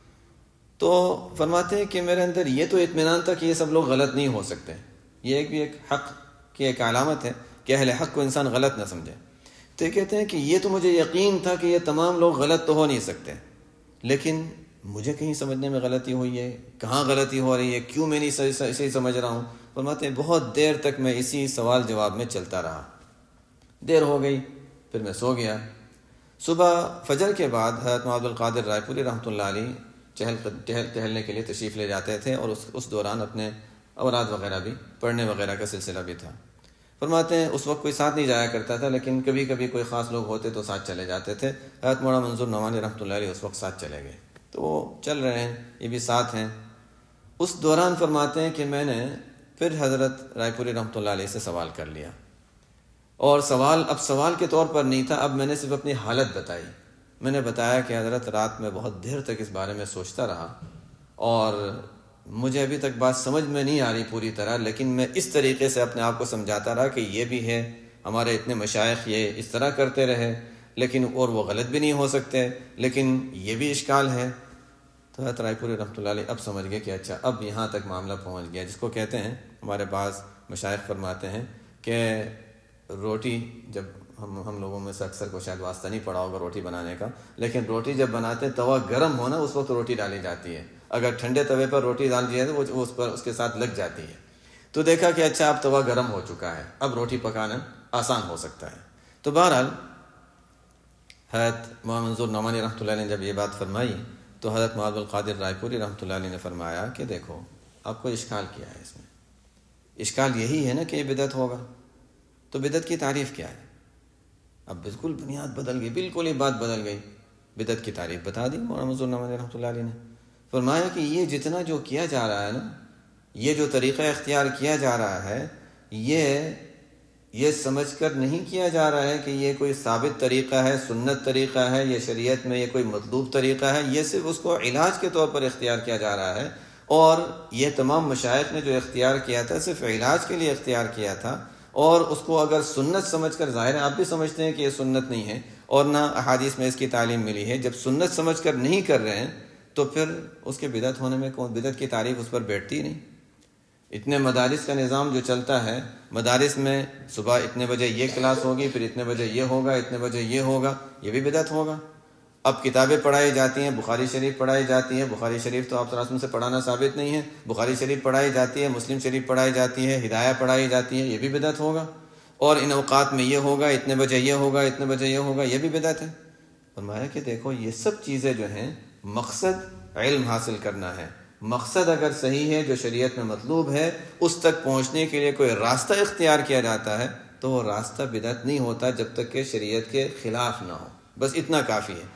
تو فرماتے ہیں کہ میرے اندر یہ تو اطمینان تھا کہ یہ سب لوگ غلط نہیں ہو سکتے، یہ بھی ایک حق کی ایک علامت ہے کہ اہل حق کو انسان غلط نہ سمجھے۔ تو یہ کہتے ہیں کہ یہ تو مجھے یقین تھا کہ یہ تمام لوگ غلط تو ہو نہیں سکتے، لیکن مجھے کہیں سمجھنے میں غلطی ہوئی ہے، کہاں غلطی ہو رہی ہے، کیوں میں نہیں صحیح سمجھ رہا ہوں۔ فرماتے ہیں بہت دیر تک میں اسی سوال جواب میں چلتا رہا، دیر ہو گئی، پھر میں سو گیا۔ صبح فجر کے بعد حضرت عبد القادر رائے پوری رحمۃ اللہ علیہ ٹہلنے کے لیے تشریف لے جاتے تھے، اور اس دوران اپنے اوراد وغیرہ بھی پڑھنے وغیرہ کا سلسلہ بھی تھا۔ فرماتے ہیں اس وقت کوئی ساتھ نہیں جایا کرتا تھا، لیکن کبھی کبھی کوئی خاص لوگ ہوتے تو ساتھ چلے جاتے تھے۔ حضرت مولانا منظور نعمانی رحمۃ اللہ علیہ اس وقت ساتھ چلے گئے، تو وہ چل رہے ہیں، یہ بھی ساتھ ہیں۔ اس دوران فرماتے ہیں کہ میں نے پھر حضرت رائے پوری رحمۃ اللہ علیہ سے سوال کر لیا، اور اب سوال کے طور پر نہیں تھا، اب میں نے صرف اپنی حالت بتائی۔ میں نے بتایا کہ حضرت رات میں بہت دیر تک اس بارے میں سوچتا رہا، اور مجھے ابھی تک بات سمجھ میں نہیں آ رہی پوری طرح، لیکن میں اس طریقے سے اپنے آپ کو سمجھاتا رہا کہ یہ بھی ہے، ہمارے اتنے مشائخ یہ اس طرح کرتے رہے، لیکن اور وہ غلط بھی نہیں ہو سکتے، لیکن یہ بھی اشکال ہے۔ تو حضرت رائے پوری رحمۃ اللہ علیہ اب سمجھ گئے کہ اچھا اب یہاں تک معاملہ پہنچ گیا، جس کو کہتے ہیں ہمارے بعض مشائخ فرماتے ہیں کہ روٹی جب ہم لوگوں میں سے اکثر کو شاید واسطہ نہیں پڑا ہوگا روٹی بنانے کا، لیکن روٹی جب بناتے ہیں توا گرم ہونا اس وقت روٹی ڈالی جاتی ہے، اگر ٹھنڈے توے پر روٹی ڈال دی جائے تو وہ اس کے ساتھ لگ جاتی ہے۔ تو دیکھا کہ اچھا اب توا گرم ہو چکا ہے، اب روٹی پکانا آسان ہو سکتا ہے۔ تو بہرحال حضرت مولانا منظور نعمانی رحمۃ اللہ علیہ نے جب یہ بات فرمائی تو حضرت عبد القادر رائے پوری رحمۃ اللہ علیہ نے فرمایا کہ دیکھو آپ کو اشکال کیا ہے، اس میں اشکال یہی ہے نا کہ یہ بدعت ہوگا، تو بدعت کی تعریف کیا ہے؟ اب بالکل بنیاد بدل گئی، بالکل ہی بات بدل گئی، بدعت کی تعریف بتا دی مولانا منظور نعمانی رحمۃ اللہ علیہ نے۔ فرمایا کہ یہ جتنا جو کیا جا رہا ہے نا، یہ جو طریقہ اختیار کیا جا رہا ہے، یہ یہ سمجھ کر نہیں کیا جا رہا ہے کہ یہ کوئی ثابت طریقہ ہے، سنت طریقہ ہے، یہ شریعت میں یہ کوئی مطلوب طریقہ ہے، یہ صرف اس کو علاج کے طور پر اختیار کیا جا رہا ہے۔ اور یہ تمام مشائخ نے جو اختیار کیا تھا صرف علاج کے لیے اختیار کیا تھا، اور اس کو اگر سنت سمجھ کر، ظاہر ہے آپ بھی سمجھتے ہیں کہ یہ سنت نہیں ہے اور نہ احادیث میں اس کی تعلیم ملی ہے، جب سنت سمجھ کر نہیں کر رہے ہیں تو پھر اس کے بدعت ہونے میں بدعت کی تعریف اس پر بیٹھتی ہی نہیں۔ اتنے مدارس کا نظام جو چلتا ہے، مدارس میں صبح اتنے بجے یہ کلاس ہوگی، پھر اتنے بجے یہ ہوگا، اتنے بجے یہ ہوگا، یہ بھی بدعت ہوگا۔ اب کتابیں پڑھائی جاتی ہیں، بخاری شریف پڑھائی جاتی ہے، بخاری شریف تو آپ رسم سے پڑھانا ثابت نہیں ہے، بخاری شریف پڑھائی جاتی ہے، مسلم شریف پڑھائی جاتی ہے، ہدایہ پڑھائی جاتی ہے، یہ بھی بدعت ہوگا۔ اور ان اوقات میں یہ ہوگا، اتنے بجے یہ ہوگا، اتنے بجے یہ ہوگا، یہ بھی بدعت ہے۔ فرمایا کہ دیکھو یہ سب چیزیں جو ہیں، مقصد علم حاصل کرنا ہے، مقصد اگر صحیح ہے جو شریعت میں مطلوب ہے، اس تک پہنچنے کے لیے کوئی راستہ اختیار کیا جاتا ہے تو وہ راستہ بدعت نہیں ہوتا جب تک کہ شریعت کے خلاف نہ ہو۔ بس اتنا کافی ہے،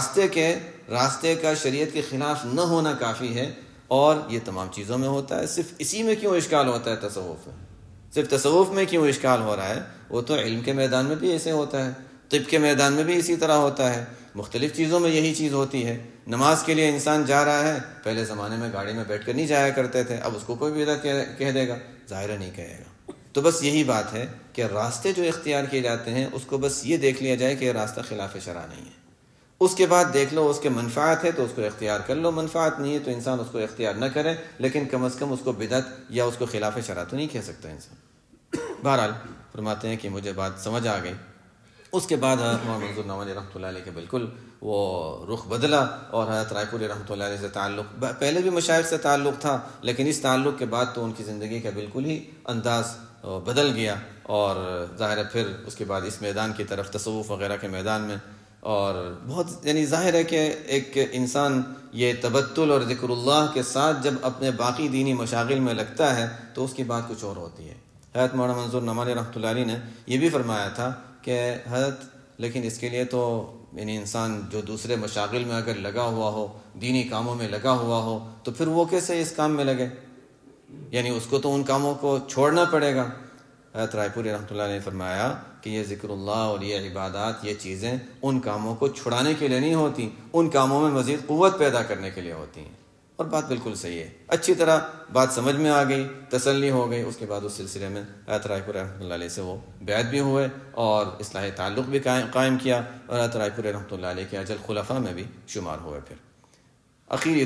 راستے کا شریعت کے خلاف نہ ہونا کافی ہے۔ اور یہ تمام چیزوں میں ہوتا ہے، صرف اسی میں کیوں اشکال ہوتا ہے؟ تصوف میں صرف تصوف میں کیوں اشکال ہو رہا ہے؟ وہ تو علم کے میدان میں بھی ایسے ہوتا ہے، طب کے میدان میں بھی اسی طرح ہوتا ہے، مختلف چیزوں میں یہی چیز ہوتی ہے۔ نماز کے لیے انسان جا رہا ہے، پہلے زمانے میں گاڑی میں بیٹھ کر نہیں جایا کرتے تھے، اب اس کو کوئی بھی بدعت کہہ دے گا؟ ظاہر نہیں کہے گا۔ تو بس یہی بات ہے کہ راستے جو اختیار کیے جاتے ہیں اس کو بس یہ دیکھ لیا جائے کہ یہ راستہ خلاف شرع نہیں ہے، اس کے بعد دیکھ لو اس کے منفعت ہے تو اس کو اختیار کر لو، منفعت نہیں ہے تو انسان اس کو اختیار نہ کرے، لیکن کم از کم اس کو بدعت یا اس کو خلاف شرع تو نہیں کہہ سکتا انسان۔ بہرحال فرماتے ہیں کہ مجھے بات سمجھ آ گئی۔ اس کے بعد مولانا منظور نعمانی رحمۃ اللہ علیہ کے بالکل وہ رخ بدلا، اور حضرت رائے پوری رحمۃ اللہ علیہ سے تعلق، پہلے بھی مشائخ سے تعلق تھا لیکن اس تعلق کے بعد تو ان کی زندگی کا بالکل ہی انداز بدل گیا، اور ظاہر ہے پھر اس کے بعد اس میدان کی طرف، تصوف وغیرہ کے میدان میں، اور بہت یعنی ظاہر ہے کہ ایک انسان یہ تبتل اور ذکر اللہ کے ساتھ جب اپنے باقی دینی مشاغل میں لگتا ہے تو اس کی بات کچھ اور ہوتی ہے۔ حضرت مولانا منظور نعمانی رحمۃ اللہ علیہ نے یہ بھی فرمایا تھا کہ حضرت لیکن اس کے لیے تو یعنی انسان جو دوسرے مشاغل میں اگر لگا ہوا ہو، دینی کاموں میں لگا ہوا ہو، تو پھر وہ کیسے اس کام میں لگے؟ یعنی اس کو تو ان کاموں کو چھوڑنا پڑے گا۔ حضرت رائے پوری رحمۃ اللہ نے فرمایا کہ یہ ذکر اللہ اور یہ عبادات، یہ چیزیں ان کاموں کو چھڑانے کے لیے نہیں ہوتی، ان کاموں میں مزید قوت پیدا کرنے کے لیے ہوتی ہیں۔ اور بات بالکل صحیح ہے، اچھی طرح بات سمجھ میں آ گئی، تسلی ہو گئی۔ اس کے بعد اس سلسلے میں حضرت رائے پور رحمۃ اللہ علیہ سے وہ بیعت بھی ہوئے اور اصلاح تعلق بھی قائم کیا، اور حضرت رائے پور رحمۃ اللہ علیہ کے اجل خلفاء میں بھی شمار ہوئے۔ پھر آخری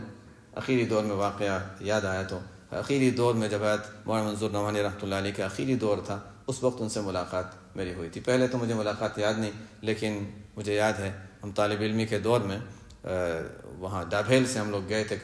دور میں واقعہ یاد آیا تو آخری دور میں جب حضرت مولانا منظور نعمانی رحمۃ اللہ علیہ کا آخری دور تھا، اس وقت ان سے ملاقات میری ہوئی تھی۔ پہلے تو مجھے ملاقات یاد نہیں، لیکن مجھے یاد ہے ہم طالب علمی کے دور میں وہاں ڈابھیل سے ہم لوگ گئے تھے،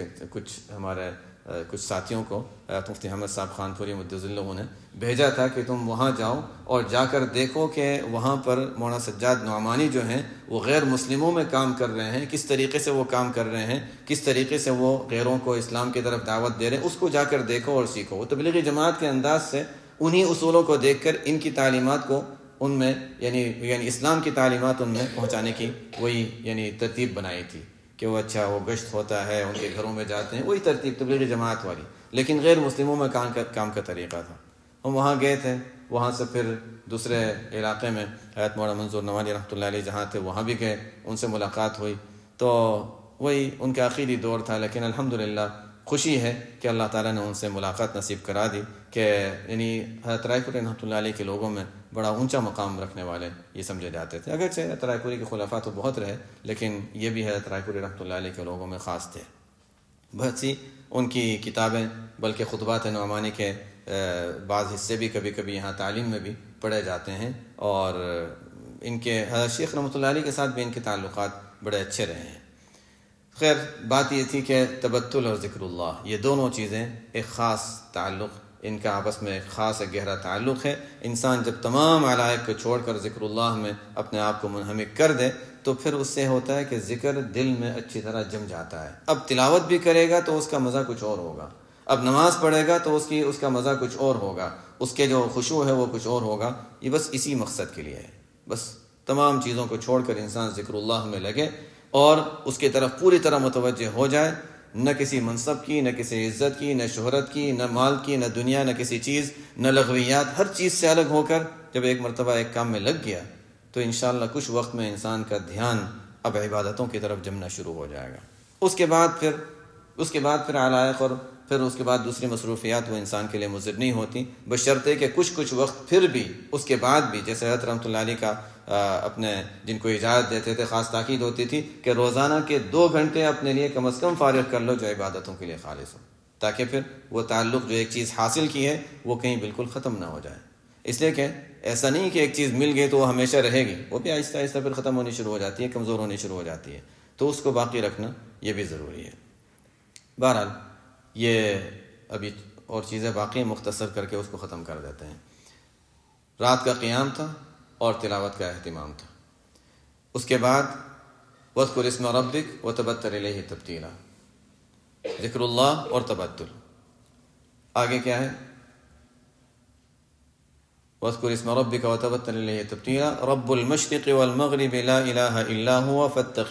کچھ ساتھیوں کو مفتی احمد صاحب خان پوری مدظ اللہ نے بھیجا تھا کہ تم وہاں جاؤ اور جا کر دیکھو کہ وہاں پر مولانا سجاد نعمانی جو ہیں وہ غیر مسلموں میں کام کر رہے ہیں، کس طریقے سے وہ کام کر رہے ہیں، کس طریقے سے وہ غیروں کو اسلام کی طرف دعوت دے رہے ہیں، اس کو جا کر دیکھو اور سیکھو۔ وہ تبلیغی جماعت کے انداز سے انہی اصولوں کو دیکھ کر ان کی تعلیمات کو ان میں یعنی اسلام کی تعلیمات ان میں پہنچانے کی وہی یعنی ترتیب بنائی تھی کہ وہ وہ گشت ہوتا ہے، ان کے گھروں میں جاتے ہیں، وہی ترتیب تبلیغی جماعت والی، لیکن غیر مسلموں میں کام کا طریقہ تھا۔ ہم وہاں گئے تھے، وہاں سے پھر دوسرے علاقے میں حضرت مولانا منظور نعمانی رحمۃ اللہ علیہ جہاں تھے وہاں بھی گئے، ان سے ملاقات ہوئی، تو وہی ان کا آخری دور تھا، لیکن الحمدللہ خوشی ہے کہ اللہ تعالیٰ نے ان سے ملاقات نصیب کرا دی کہ یعنی حضرت رائے پوری رحمۃ اللہ علیہ کے لوگوں میں بڑا اونچا مقام رکھنے والے یہ سمجھے جاتے تھے۔ اگرچہ حضرت رائے پوری کے خلفاء تو بہت رہے، لیکن یہ بھی حضرت رائے پوری رحمۃ اللہ علیہ کے لوگوں میں خاص تھے۔ بہت سی ان کی کتابیں، بلکہ خطبات نعمانی کے بعض حصے بھی کبھی کبھی یہاں تعلیم میں بھی پڑھے جاتے ہیں، اور ان کے حضرت شیخ رحمۃ اللہ علیہ کے ساتھ بھی ان کے تعلقات بڑے اچھے رہے ہیں۔ خیر بات یہ تھی کہ تبتل اور ذکر اللہ، یہ دونوں چیزیں ایک خاص تعلق، ان کا آپس میں ایک خاص ایک گہرا تعلق ہے۔ انسان جب تمام علائق کو چھوڑ کر ذکر اللہ میں اپنے آپ کو منہمک کر دے تو پھر اس سے ہوتا ہے کہ ذکر دل میں اچھی طرح جم جاتا ہے۔ اب تلاوت بھی کرے گا تو اس کا مزہ کچھ اور ہوگا، اب نماز پڑھے گا تو اس کا مزہ کچھ اور ہوگا، اس کے جو خشوع ہے وہ کچھ اور ہوگا۔ یہ بس اسی مقصد کے لیے ہے، بس تمام چیزوں کو چھوڑ کر انسان ذکر اللہ میں لگے اور اس کی طرف پوری طرح متوجہ ہو جائے، نہ کسی منصب کی، نہ کسی عزت کی، نہ شہرت کی، نہ مال کی، نہ دنیا، نہ کسی چیز، نہ لغویات، ہر چیز سے الگ ہو کر جب ایک مرتبہ ایک کام میں لگ گیا تو انشاءاللہ کچھ وقت میں انسان کا دھیان اب عبادتوں کی طرف جمنا شروع ہو جائے گا۔ اس کے بعد پھر علائق اور پھر اس کے بعد دوسری مصروفیات وہ انسان کے لیے مضر نہیں ہوتی، بشرطے کہ کچھ وقت پھر بھی اس کے بعد بھی، جیسے حضرت رحمۃ اللہ علیہ کا اپنے جن کو اجازت دیتے تھے خاص تاکید ہوتی تھی کہ روزانہ کے 2 گھنٹے اپنے لیے کم از کم فارغ کر لو جو عبادتوں کے لیے خالص ہو، تاکہ پھر وہ تعلق جو ایک چیز حاصل کی ہے وہ کہیں بالکل ختم نہ ہو جائے۔ اس لیے کہ ایسا نہیں کہ ایک چیز مل گئی تو وہ ہمیشہ رہے گی، وہ بھی آہستہ آہستہ پھر ختم ہونی شروع ہو جاتی ہے، کمزور ہونی شروع ہو جاتی ہے، تو اس کو باقی رکھنا یہ بھی ضروری ہے۔ بہرحال یہ ابھی اور چیزیں باقی مختصر کر کے اس کو ختم کر دیتے ہیں۔ رات کا قیام تھا اور تلاوت کا اہتمام تھا۔ اس کے بعد وَاذْكُرِ اسْمَ رَبِّكَ وَتَبَتَّلْ إِلَيْهِ تَبْتِيلًا، ذکر اللہ اور تبتل۔ آگے کیا ہے؟ وَاذْكُرِ اسْمَ رَبِّكَ وَتَبَتَّلْ إِلَيْهِ تَبْتِيلًا رَبُّ الْمَشْرِقِ وَالْمَغْرِبِ لَا إِلَٰهَ إِلَّا هُوَ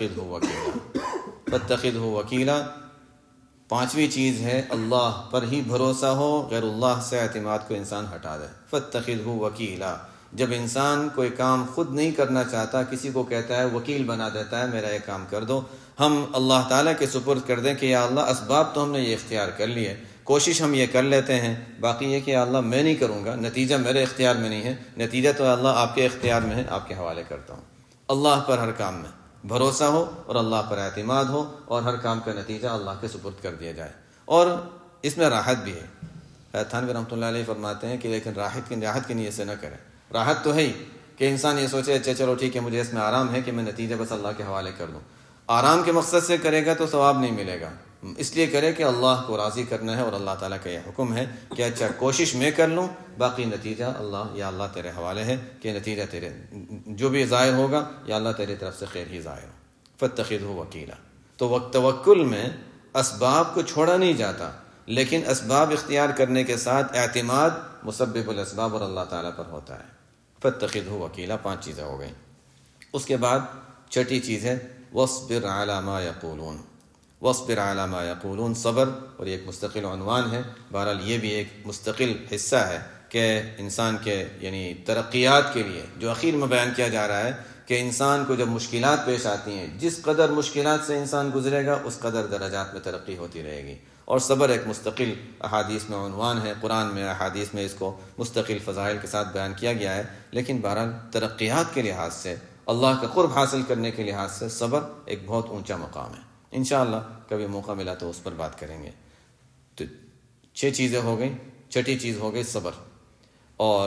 فَاتَّخِذْهُ وَكِيلًا۔ پانچویں چیز ہے اللہ پر ہی بھروسہ ہو، غیر اللہ سے اعتماد کو انسان ہٹا دے۔ فَاتَّخِذْهُ وَكِيلًا، جب انسان کوئی کام خود نہیں کرنا چاہتا، کسی کو کہتا ہے، وکیل بنا دیتا ہے، میرا یہ کام کر دو، ہم اللہ تعالیٰ کے سپرد کر دیں کہ یا اللہ اسباب تو ہم نے یہ اختیار کر لیے، کوشش ہم یہ کر لیتے ہیں، باقی یہ کہ یا اللہ میں نہیں کروں گا، نتیجہ میرے اختیار میں نہیں ہے، نتیجہ تو اللہ آپ کے اختیار میں ہے، آپ کے حوالے کرتا ہوں۔ اللہ پر ہر کام میں بھروسہ ہو اور اللہ پر اعتماد ہو اور ہر کام کا نتیجہ اللہ کے سپرد کر دیا جائے، اور اس میں راحت بھی ہے۔ تھانوی رحمۃ اللہ علیہ فرماتے ہیں کہ لیکن راحت کی نیت سے نہ کرے۔ راحت تو ہے ہی کہ انسان یہ سوچے اچھا چلو ٹھیک ہے مجھے اس میں آرام ہے کہ میں نتیجہ بس اللہ کے حوالے کر دوں، آرام کے مقصد سے کرے گا تو ثواب نہیں ملے گا، اس لیے کرے کہ اللہ کو راضی کرنا ہے، اور اللہ تعالیٰ کا یہ حکم ہے کہ اچھا کوشش میں کر لوں، باقی نتیجہ اللہ یا اللہ تیرے حوالے ہے، کہ نتیجہ تیرے جو بھی ظاہر ہوگا یا اللہ تیری طرف سے خیر ہی ظاہر ہو۔ فَاتَّخِذْهُ وَكِيلًا، تو توکل میں اسباب کو چھوڑا نہیں جاتا، لیکن اسباب اختیار کرنے کے ساتھ اعتماد مسبب الاسباب اور اللہ تعالیٰ پر ہوتا ہے۔ فَاتَّخِذْهُ وَكِيلًا، 5 چیزیں ہو گئیں۔ اس کے بعد چھٹی چیز ہے وَاصْبِرْ عَلَى مَا يَقُولُونَ، وَاصْبِرْ عَلَى مَا يَقُولُونَ، صبر، اور یہ ایک مستقل عنوان ہے، بہرحال یہ بھی ایک مستقل حصہ ہے کہ انسان کے یعنی ترقیات کے لیے جو اخیر میں بیان کیا جا رہا ہے کہ انسان کو جب مشکلات پیش آتی ہیں، جس قدر مشکلات سے انسان گزرے گا اس قدر درجات میں ترقی ہوتی رہے گی، اور صبر ایک مستقل احادیث میں عنوان ہے، قرآن میں احادیث میں اس کو مستقل فضائل کے ساتھ بیان کیا گیا ہے، لیکن بہرحال ترقیات کے لحاظ سے، اللہ کا قرب حاصل کرنے کے لحاظ سے صبر ایک بہت اونچا مقام ہے۔ انشاءاللہ کبھی موقع ملا تو اس پر بات کریں گے۔ تو 6 چیزیں ہو گئیں، چھٹی چیز ہو گئی صبر، اور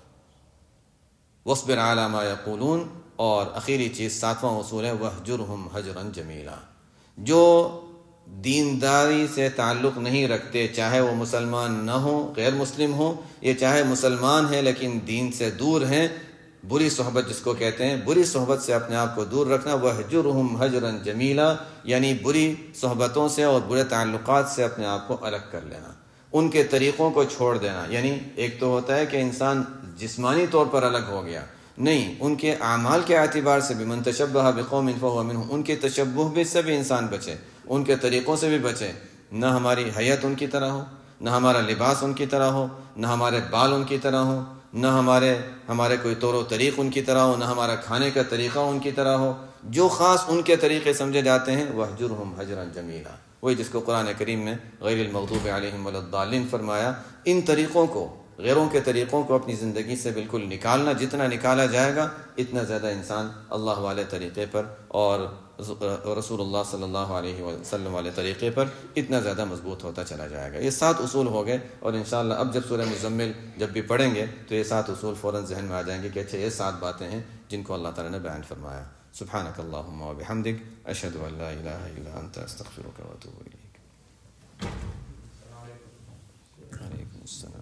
وَاصْبِرْ عَلَى مَا يَقُولُونَ، اور آخری چیز 7واں اصول ہے وَاهْجُرْهُمْ هَجْرًا جَمِيلًا۔ جو دینداری سے تعلق نہیں رکھتے، چاہے وہ مسلمان نہ ہوں، غیر مسلم ہوں، یہ چاہے مسلمان ہیں لیکن دین سے دور ہیں، بری صحبت جس کو کہتے ہیں، بری صحبت سے اپنے آپ کو دور رکھنا، وَاهْجُرْهُمْ هَجْرًا جَمِيلًا، یعنی بری صحبتوں سے اور برے تعلقات سے اپنے آپ کو الگ کر لینا، ان کے طریقوں کو چھوڑ دینا۔ یعنی ایک تو ہوتا ہے کہ انسان جسمانی طور پر الگ ہو گیا، نہیں، ان کے اعمال کے اعتبار سے بھی، من تشبہ بقوم فہو منہم، ان کے تشبہ بھی سے بھی انسان بچے، ان کے طریقوں سے بھی بچے، نہ ہماری حیت ان کی طرح ہو، نہ ہمارا لباس ان کی طرح ہو، نہ ہمارے بال ان کی طرح ہو، نہ ہمارے کوئی طور و طریق ان کی طرح ہو، نہ ہمارا کھانے کا طریقہ ان کی طرح ہو، جو خاص ان کے طریقے سمجھے جاتے ہیں، وَاهْجُرْهُمْ هَجْرًا جَمِيلًا، وہی جس کو قرآن کریم میں غیر المغضوب علیہم ولا الضالین فرمایا۔ ان طریقوں کو، غیروں کے طریقوں کو اپنی زندگی سے بالکل نکالنا، جتنا نکالا جائے گا اتنا زیادہ انسان اللہ والے طریقے پر اور رسول اللہ صلی اللہ علیہ وسلم والے طریقے پر اتنا زیادہ مضبوط ہوتا چلا جائے گا۔ یہ 7 اصول ہو گئے، اور انشاءاللہ اب جب سورہ مزمل جب بھی پڑھیں گے تو یہ 7 اصول فوراً ذہن میں آ جائیں گے کہ اچھا یہ 7 باتیں ہیں جن کو اللہ تعالیٰ نے بیان فرمایا۔ سبحانک اللہم و بحمدک، اشہد ان لا الہ الا انت، استغفرک و اتوب الیک۔ وعلیکم السلام۔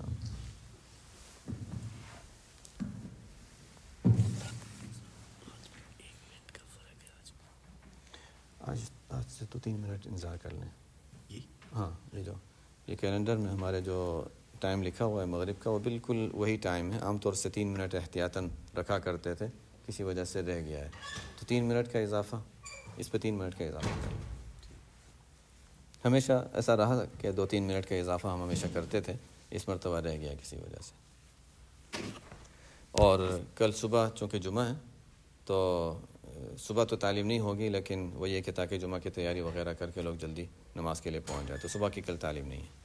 آج سے تو 3 منٹ انتظار کر لیں۔ ہاں یہ جو یہ کیلنڈر میں ہمارے جو ٹائم لکھا ہوا ہے مغرب کا، وہ بالکل وہی ٹائم ہے، عام طور سے 3 منٹ احتیاطاً رکھا کرتے تھے، کسی وجہ سے رہ گیا ہے، تو 3 منٹ کا اضافہ، اس پہ 3 منٹ کا اضافہ کر لیں۔ ہمیشہ ایسا رہا کہ 2-3 منٹ کا اضافہ ہم ہمیشہ کرتے تھے، اس مرتبہ رہ گیا کسی وجہ سے۔ اور کل صبح چونکہ جمعہ ہے تو صبح تو تعلیم نہیں ہوگی، لیکن وہ یہ کہ تاکہ جمعہ کی تیاری وغیرہ کر کے لوگ جلدی نماز کے لیے پہنچ جائے، تو صبح کی کل تعلیم نہیں ہے۔